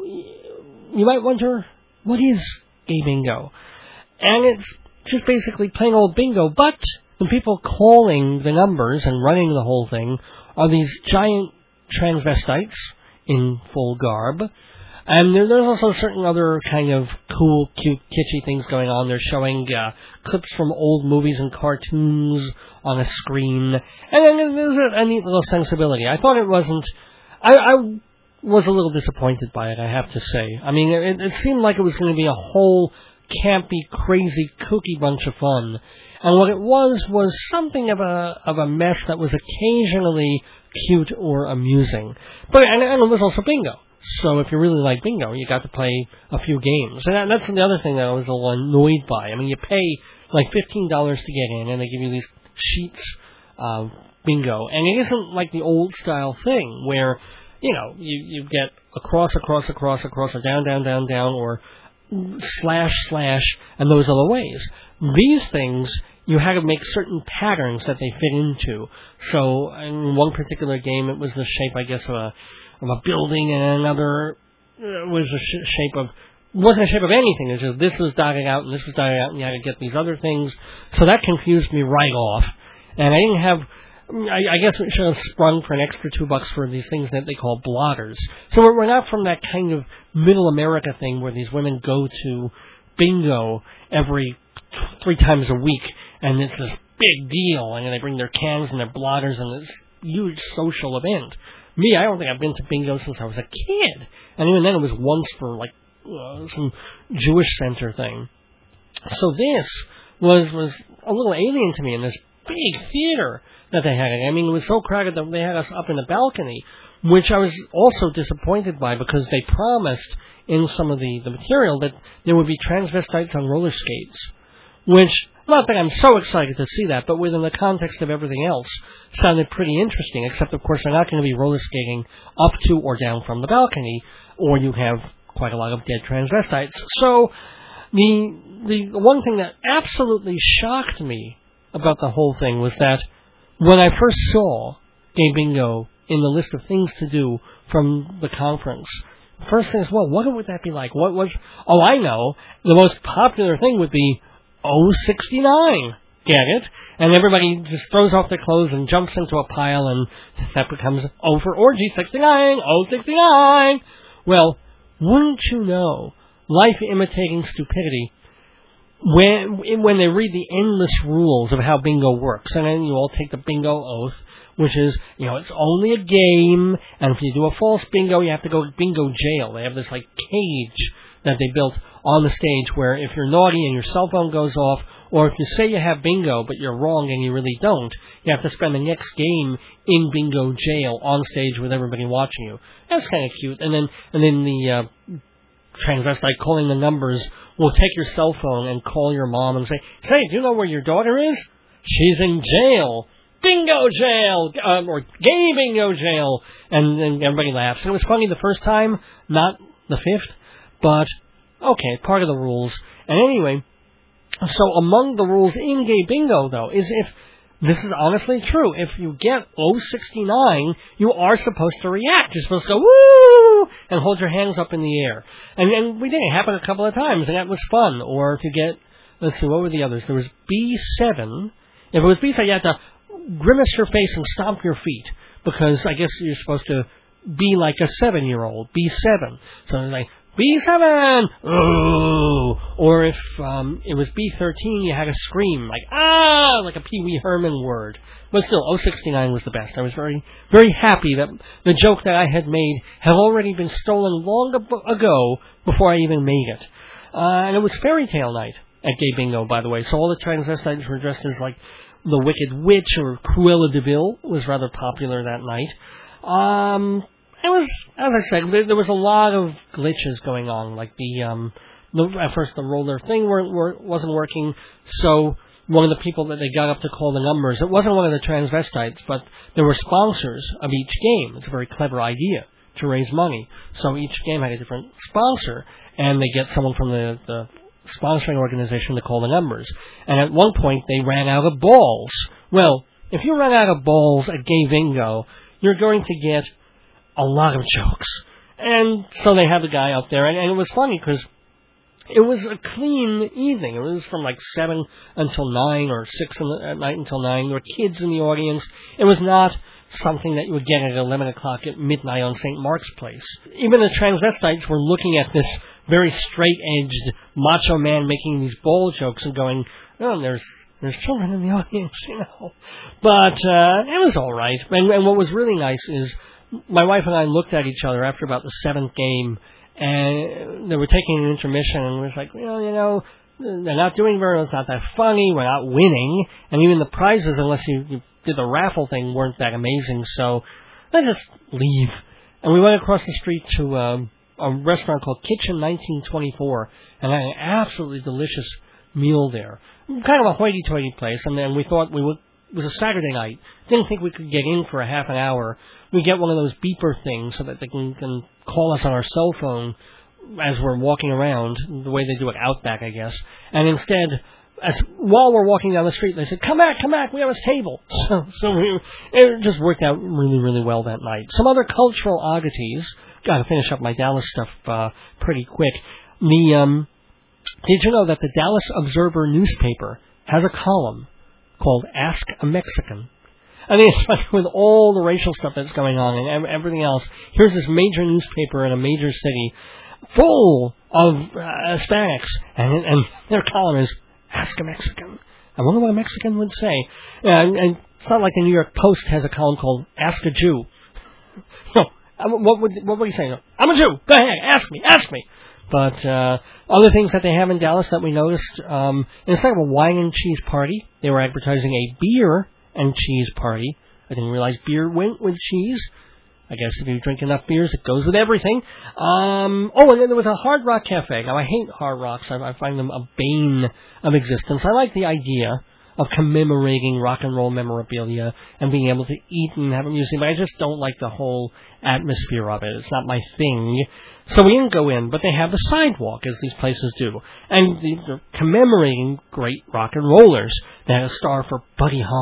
[SPEAKER 1] you might wonder, what is gay bingo? And it's just basically plain old bingo, but the people calling the numbers and running the whole thing are these giant transvestites in full garb. And there, there's also certain other kind of cool, cute, kitschy things going on. They're showing uh, clips from old movies and cartoons on a screen. And then there's a, a neat little sensibility. I thought it wasn't... I, I was a little disappointed by it, I have to say. I mean, it, it seemed like it was going to be a whole campy, crazy, kooky bunch of fun. And what it was was something of a of a mess that was occasionally cute or amusing. But and, and it was also bingo. So if you really like bingo, you got to play a few games. And that's the other thing that I was a little annoyed by. I mean, you pay like fifteen dollars to get in, and they give you these sheets of bingo. And it isn't like the old-style thing where, you know, you, you get across, across, across, across, or down, down, down, down, or slash, slash, and those are the ways. These things, you had to make certain patterns that they fit into. So in one particular game, it was the shape, I guess, of a of a building, and another uh, was a sh- shape of, wasn't a shape of anything. It was just this was dotted out, and this was dotted out, and you had to get these other things. So that confused me right off. And I didn't have, I, I guess we should have sprung for an extra two bucks for these things that they call bloggers. So we're, we're not from that kind of middle America thing where these women go to bingo every t- three times a week, and it's this big deal, and they bring their cans and their bloggers, and this huge social event. Me, I don't think I've been to bingo since I was a kid. And even then it was once for, like, uh, some Jewish center thing. So this was was a little alien to me in this big theater that they had. I mean, it was so crowded that they had us up in the balcony, which I was also disappointed by because they promised in some of the, the material that there would be transvestites on roller skates, which... Not that I'm so excited to see that, but within the context of everything else, sounded pretty interesting, except, of course, they're not going to be roller skating up to or down from the balcony, or you have quite a lot of dead transvestites. So, the the one thing that absolutely shocked me about the whole thing was that when I first saw gay bingo in the list of things to do from the conference. First thing is, well, what would that be like? What was, oh, I know, the most popular thing would be oh sixty-nine. Get it? And everybody just throws off their clothes and jumps into a pile, and that becomes O for orgy sixty-nine, oh sixty-nine. Well, wouldn't you know, life imitating stupidity, when when they read the endless rules of how bingo works, and then you all take the bingo oath, which is, you know, it's only a game, and if you do a false bingo, you have to go to bingo jail. They have this, like, cage that they built on the stage where if you're naughty and your cell phone goes off, or if you say you have bingo but you're wrong and you really don't, you have to spend the next game in bingo jail on stage with everybody watching you. That's kind of cute. And then and then the uh, transvestite calling the numbers will take your cell phone and call your mom and say, say, do you know where your daughter is? She's in jail. Bingo jail! Um, or gay bingo jail! And then everybody laughs. It was funny the first time, not the fifth. But, okay, part of the rules. And anyway, so among the rules in gay bingo, though, is if, this is honestly true, if you get oh sixty-nine, you are supposed to react. You're supposed to go, woo! And hold your hands up in the air. And, and we did. It happened a couple of times, and that was fun. Or to get, let's see, what were the others? There was B seven. If it was B seven, you had to grimace your face and stomp your feet, because I guess you're supposed to be like a seven-year-old. B seven. So like, B seven! Ooh! Or if um, it was B thirteen, you had to scream, like, ah! Like a Pee Wee Herman word. But still, oh sixty-nine was the best. I was very, very happy that the joke that I had made had already been stolen long ago before I even made it. Uh, and it was fairy tale night at Gay Bingo, by the way. So all the transvestites were dressed as, like, the Wicked Witch, or Cruella de Vil was rather popular that night. Um... It was, as I said, there, there was a lot of glitches going on. Like the, um, the at first the roller thing weren't, were, wasn't working. So one of the people that they got up to call the numbers, it wasn't one of the transvestites, but there were sponsors of each game. It's a very clever idea to raise money. So each game had a different sponsor, and they get someone from the, the sponsoring organization to call the numbers. And at one point they ran out of balls. Well, if you run out of balls at Gay Bingo, you're going to get a lot of jokes. And so they had the guy up there, and, and it was funny because it was a clean evening. It was from like seven until nine, or six in the, at night until nine. There were kids in the audience. It was not something that you would get at eleven o'clock at midnight on Saint Mark's Place. Even the transvestites were looking at this very straight-edged macho man making these ball jokes and going, oh, there's there's children in the audience, you know. But uh, it was all right. And, and what was really nice is my wife and I looked at each other after about the seventh game, and they were taking an intermission, and we was like, well, you know, they're not doing very well. It's not that funny. We're not winning. And even the prizes, unless you, you did the raffle thing, weren't that amazing. So let's just leave. And we went across the street to um, a restaurant called Kitchen nineteen twenty-four, and had an absolutely delicious meal there. Kind of a hoity-toity place, and then we thought we would. It was a Saturday night. Didn't think we could get in for a half an hour. We get one of those beeper things so that they can, can call us on our cell phone as we're walking around, the way they do it Outback, I guess. And instead, as while we're walking down the street, they said, come back, come back, we have a table. So, so we, it just worked out really, really well that night. Some other cultural oddities. Got to finish up my Dallas stuff uh, pretty quick. The um, did you know that the Dallas Observer newspaper has a column called Ask a Mexican? I mean, it's like with all the racial stuff that's going on and everything else, here's this major newspaper in a major city full of uh, Hispanics, and, and their column is Ask a Mexican. I wonder what a Mexican would say. And, and it's not like the New York Post has a column called Ask a Jew. No, what would what would he say? I'm a Jew. Go ahead, ask me, ask me. But uh, other things that they have in Dallas that we noticed, um, instead of a wine and cheese party, they were advertising a beer and cheese party. I didn't realize beer went with cheese. I guess if you drink enough beers, it goes with everything. Um, oh, and then there was a Hard Rock Cafe. Now, I hate Hard Rocks. I, I find them a bane of existence. I like the idea of commemorating rock and roll memorabilia and being able to eat and have a museum, but I just don't like the whole atmosphere of it. It's not my thing. So we didn't go in, but they have the sidewalk, as these places do. And they're commemorating great rock and rollers. They had a star for Buddy Holly.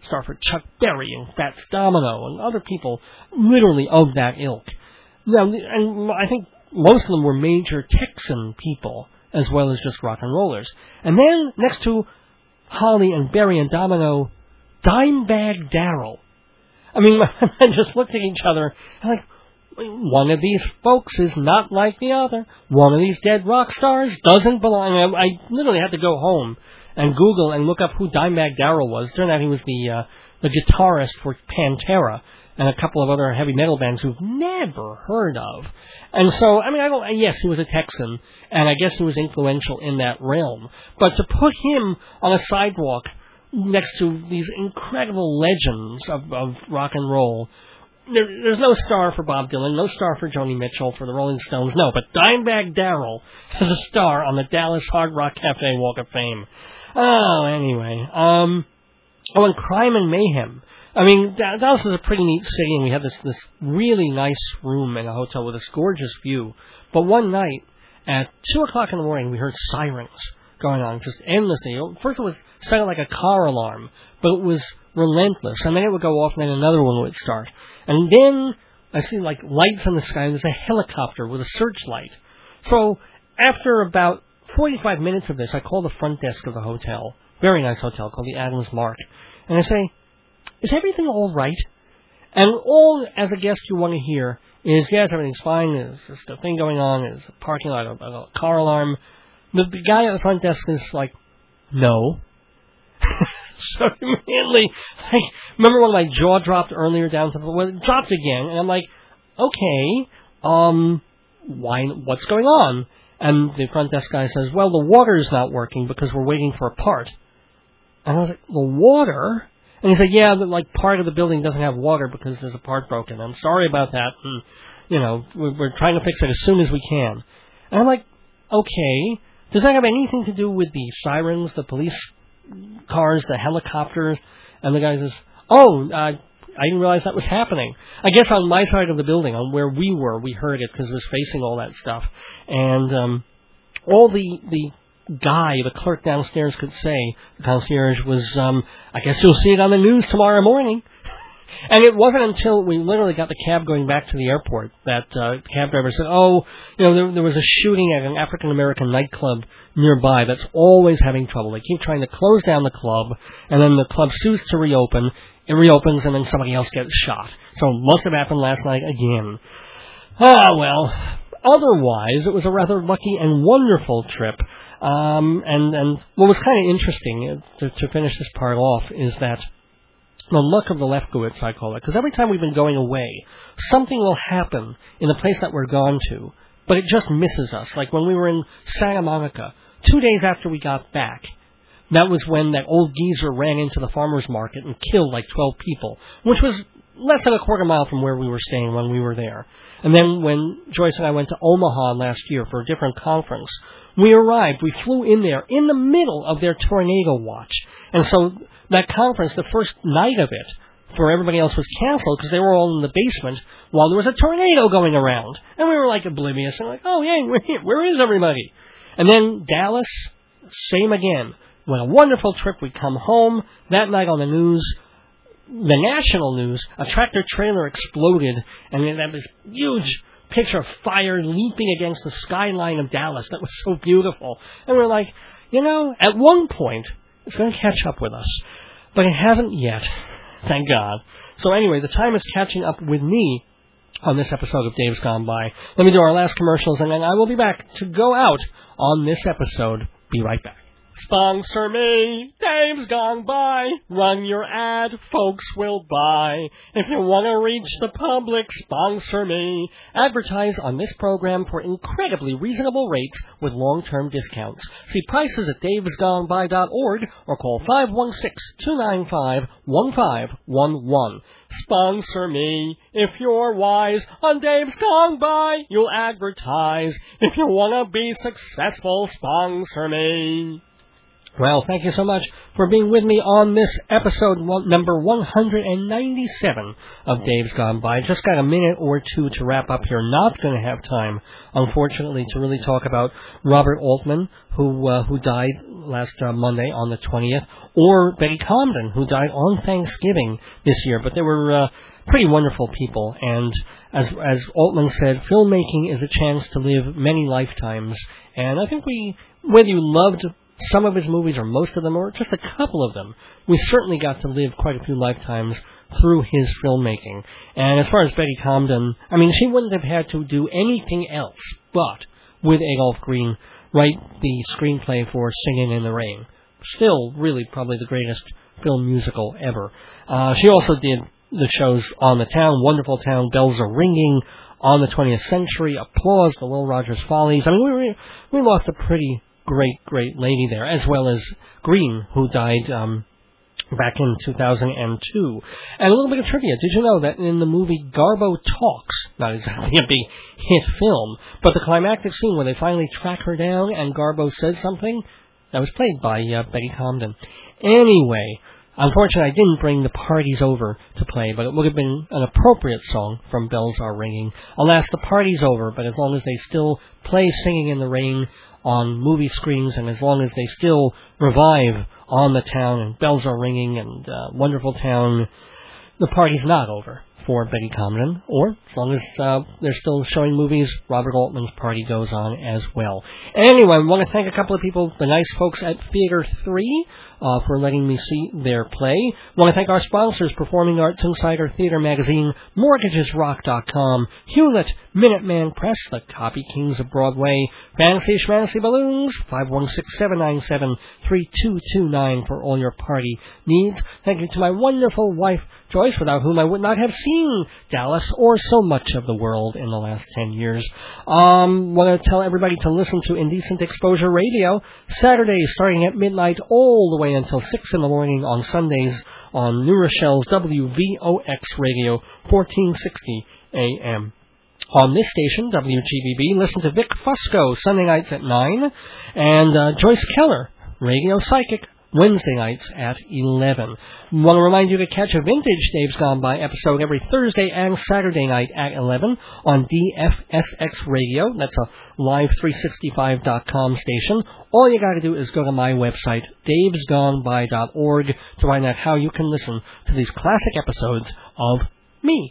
[SPEAKER 1] star for Chuck Berry and Fats Domino and other people literally of that ilk. Now, and I think most of them were major Texan people as well as just rock and rollers. And then, next to Holly and Berry and Domino, Dimebag Darrell. I mean, I just looked at each other and like, one of these folks is not like the other. One of these dead rock stars doesn't belong. I, I literally had to go home and Google and look up who Dimebag Darrell was. Turned out he was the uh, the guitarist for Pantera and a couple of other heavy metal bands who've never heard of. And so, I mean, I don't. Yes, he was a Texan, and I guess he was influential in that realm. But to put him on a sidewalk next to these incredible legends of, of rock and roll. There, there's no star for Bob Dylan, no star for Joni Mitchell, for the Rolling Stones, no, but Dimebag Darrell has a star on the Dallas Hard Rock Cafe Walk of Fame. Oh, anyway. Um, oh, and Crime and Mayhem. I mean, Dallas is a pretty neat city, and we had this, this really nice room in a hotel with this gorgeous view. But one night, at two o'clock in the morning, we heard sirens going on, just endlessly. First it was sounded like a car alarm, but it was relentless. And then it would go off, and then another one would start. And then I see like lights in the sky, and there's a helicopter with a searchlight. So after about forty-five minutes of this, I call the front desk of the hotel, very nice hotel called the Adams Mark, and I say, "Is everything all right?" And all, as a guest, you want to hear is, yes, everything's fine, there's just a thing going on, there's a parking lot, a, a car alarm. The, the guy at the front desk is like, no. So immediately, I remember when my jaw dropped earlier down to the, well, it dropped again, and I'm like, okay, um, why, what's going on? And the front desk guy says, well, the water's not working because we're waiting for a part. And I was like, the water? And he said, yeah, but like part of the building doesn't have water because there's a part broken. I'm sorry about that. And, you know, we're, we're trying to fix it as soon as we can. And I'm like, okay, does that have anything to do with the sirens, the police cars, the helicopters? And the guy says, oh, uh, I didn't realize that was happening. I guess on my side of the building, on where we were, we heard it because it was facing all that stuff. And um, all the the guy, the clerk downstairs could say, the concierge, was, um, I guess you'll see it on the news tomorrow morning. And it wasn't until we literally got the cab going back to the airport that uh, the cab driver said, oh, you know, there, there was a shooting at an African-American nightclub nearby that's always having trouble. They keep trying to close down the club, and then the club sues to reopen. It reopens, and then somebody else gets shot. So it must have happened last night again. Ah, well, otherwise, it was a rather lucky and wonderful trip. Um, and, and what was kind of interesting, uh, to, to finish this part off, is that the luck of the Lefkowitz, I call it, because every time we've been going away, something will happen in the place that we're gone to, but it just misses us. Like when we were in Santa Monica, two days after we got back, that was when that old geezer ran into the farmer's market and killed like twelve people, which was less than a quarter mile from where we were staying when we were there. And then when Joyce and I went to Omaha last year for a different conference, we arrived, we flew in there in the middle of their tornado watch. And so that conference, the first night of it, for everybody else was canceled because they were all in the basement while there was a tornado going around. And we were like oblivious and like, oh, yeah, we're here. Where is everybody? And then Dallas, same again. What a wonderful trip. We come home. That night on the news, the national news, a tractor trailer exploded, and then there was this huge picture of fire leaping against the skyline of Dallas. That was so beautiful. And we're like, you know, at one point, it's going to catch up with us. But it hasn't yet. Thank God. So anyway, the time is catching up with me on this episode of Dave's Gone By. Let me do our last commercials, and then I will be back to go out on this episode. Be right back. Sponsor me, Dave's Gone By. Run your ad, folks will buy. If you want to reach the public, sponsor me. Advertise on this program for incredibly reasonable rates with long-term discounts. See prices at daves gone by dot org or call five one six, two nine five, one five one one. Sponsor me. If you're wise, on Dave's Gone By, you'll advertise. If you want to be successful, sponsor me. Well, thank you so much for being with me on this episode one, number one hundred ninety-seven of Dave's Gone By. Just got a minute or two to wrap up here. Not going to have time, unfortunately, to really talk about Robert Altman, who uh, who died last uh, Monday on the twentieth, or Betty Comden, who died on Thanksgiving this year. But they were uh, pretty wonderful people, and as as Altman said, filmmaking is a chance to live many lifetimes. And I think we, whether you loved some of his movies, or most of them, or just a couple of them, we certainly got to live quite a few lifetimes through his filmmaking. And as far as Betty Comden, I mean, she wouldn't have had to do anything else but, with Adolph Green, write the screenplay for Singing in the Rain. Still, really, probably the greatest film musical ever. Uh, she also did the shows On the Town, Wonderful Town, Bells Are Ringing, On the twentieth Century, Applause, The Will Rogers Follies. I mean, we we lost a pretty great, great lady there, as well as Green, who died um, back in two thousand two. And a little bit of trivia. Did you know that in the movie Garbo Talks, not exactly a big hit film, but the climactic scene where they finally track her down and Garbo says something, that was played by uh, Betty Comden. Anyway, unfortunately, I didn't bring The Party's Over to play, but it would have been an appropriate song from Bells Are Ringing. Alas, the party's over, but as long as they still play Singing in the Rain on movie screens, and as long as they still revive On the Town and Bells Are Ringing and uh, Wonderful Town, the party's not over for Betty Comden, or as long as uh, they're still showing movies, Robert Altman's party goes on as well. Anyway, I want to thank a couple of people, the nice folks at Theater three, Uh, for letting me see their play. I want to thank our sponsors, Performing Arts Insider, Theater Magazine, Mortgages Rock dot com, Hewlett, Minuteman Press, the Copy Kings of Broadway, Fancy Schmancy Balloons, five one six, seven nine seven, three two two nine for all your party needs. Thank you to my wonderful wife, Joyce, without whom I would not have seen Dallas or so much of the world in the last ten years. Um, want to tell everybody to listen to Indecent Exposure Radio, Saturdays starting at midnight all the way until six in the morning, on Sundays on New Rochelle's W V O X Radio, fourteen sixty A M. On this station, W G B B, listen to Vic Fusco Sunday nights at nine, and uh, Joyce Keller, Radio Psychic, Wednesday nights at eleven. Want to remind you to catch a vintage Dave's Gone By episode every Thursday and Saturday night at eleven on D F S X Radio. That's a live three sixty-five dot com station. All you got to do is go to my website, daves gone by dot org, to find out how you can listen to these classic episodes of me.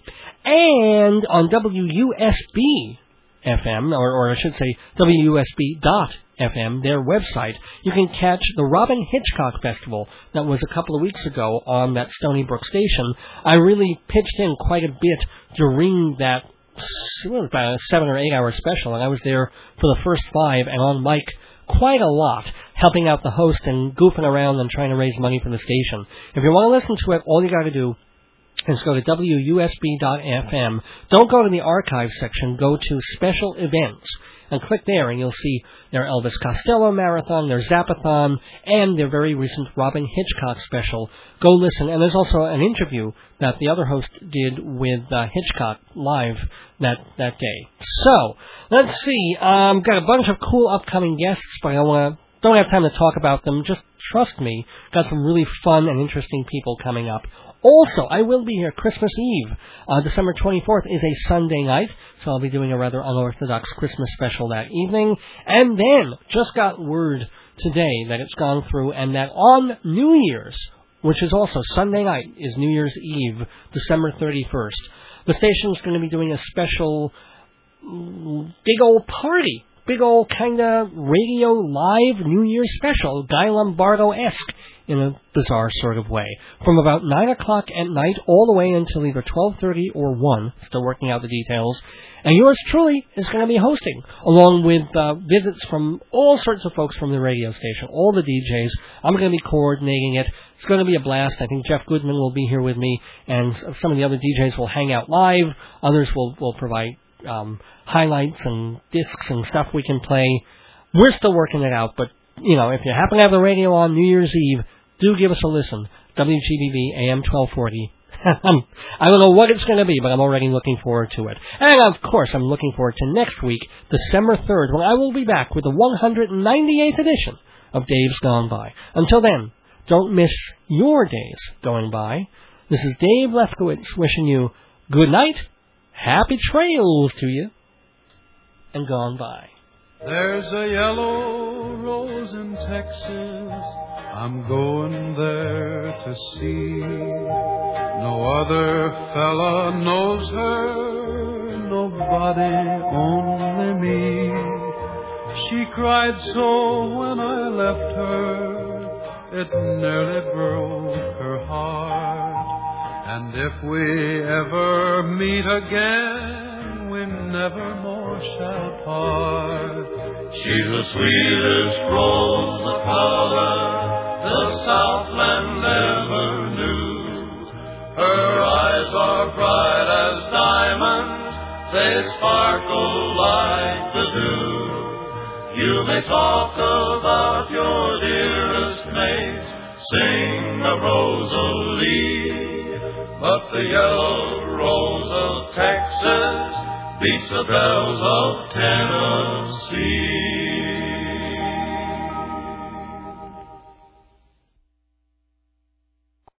[SPEAKER 1] And on W U S B F M, or, or I should say W U S B dot F M, their website, you can catch the Robin Hitchcock Festival that was a couple of weeks ago on that Stony Brook station. I really pitched in quite a bit during that well, about a seven or eight hour special, and I was there for the first five and on mic quite a lot, helping out the host and goofing around and trying to raise money for the station. If you want to listen to it, all you got to do is go to W U S B dot F M. Don't go to the archive section. Go to special events and click there, and you'll see their Elvis Costello Marathon, their Zapathon, and their very recent Robin Hitchcock special. Go listen. And there's also an interview that the other host did with uh, Hitchcock live that that day. So, let's see. Um, got a bunch of cool upcoming guests, but I want to don't have time to talk about them. Just trust me. Got some really fun and interesting people coming up. Also, I will be here Christmas Eve. Uh, December twenty-fourth is a Sunday night, so I'll be doing a rather unorthodox Christmas special that evening. And then, just got word today that it's gone through, and that on New Year's, which is also Sunday night, is New Year's Eve, December thirty-first, the station's going to be doing a special big old party. Big old kind of radio live New Year's special, Guy Lombardo-esque in a bizarre sort of way. From about nine o'clock at night all the way until either twelve thirty or one, still working out the details. And yours truly is going to be hosting, along with uh, visits from all sorts of folks from the radio station, all the D Js. I'm going to be coordinating it. It's going to be a blast. I think Jeff Goodman will be here with me, and some of the other D Js will hang out live. Others will, will provide Um, highlights and discs and stuff we can play. We're still working it out, but, you know, if you happen to have the radio on New Year's Eve, do give us a listen. W G B B A M twelve forty. I don't know what it's going to be, but I'm already looking forward to it. And, of course, I'm looking forward to next week, December third, when I will be back with the one hundred ninety-eighth edition of Dave's Gone By. Until then, don't miss your days going by. This is Dave Lefkowitz wishing you good night, happy trails to you, and gone by.
[SPEAKER 6] There's a yellow rose in Texas, I'm going there to see. No other fella knows her, nobody, only me. She cried so when I left her, it nearly broke her heart. And if we ever meet again, we never more shall part. She's the sweetest rose of color the Southland ever knew. Her eyes are bright as diamonds, they sparkle like the dew. You may talk about your dearest mate, sing a Rosalie, but the yellow rose of Texas beats the bells of Tennessee.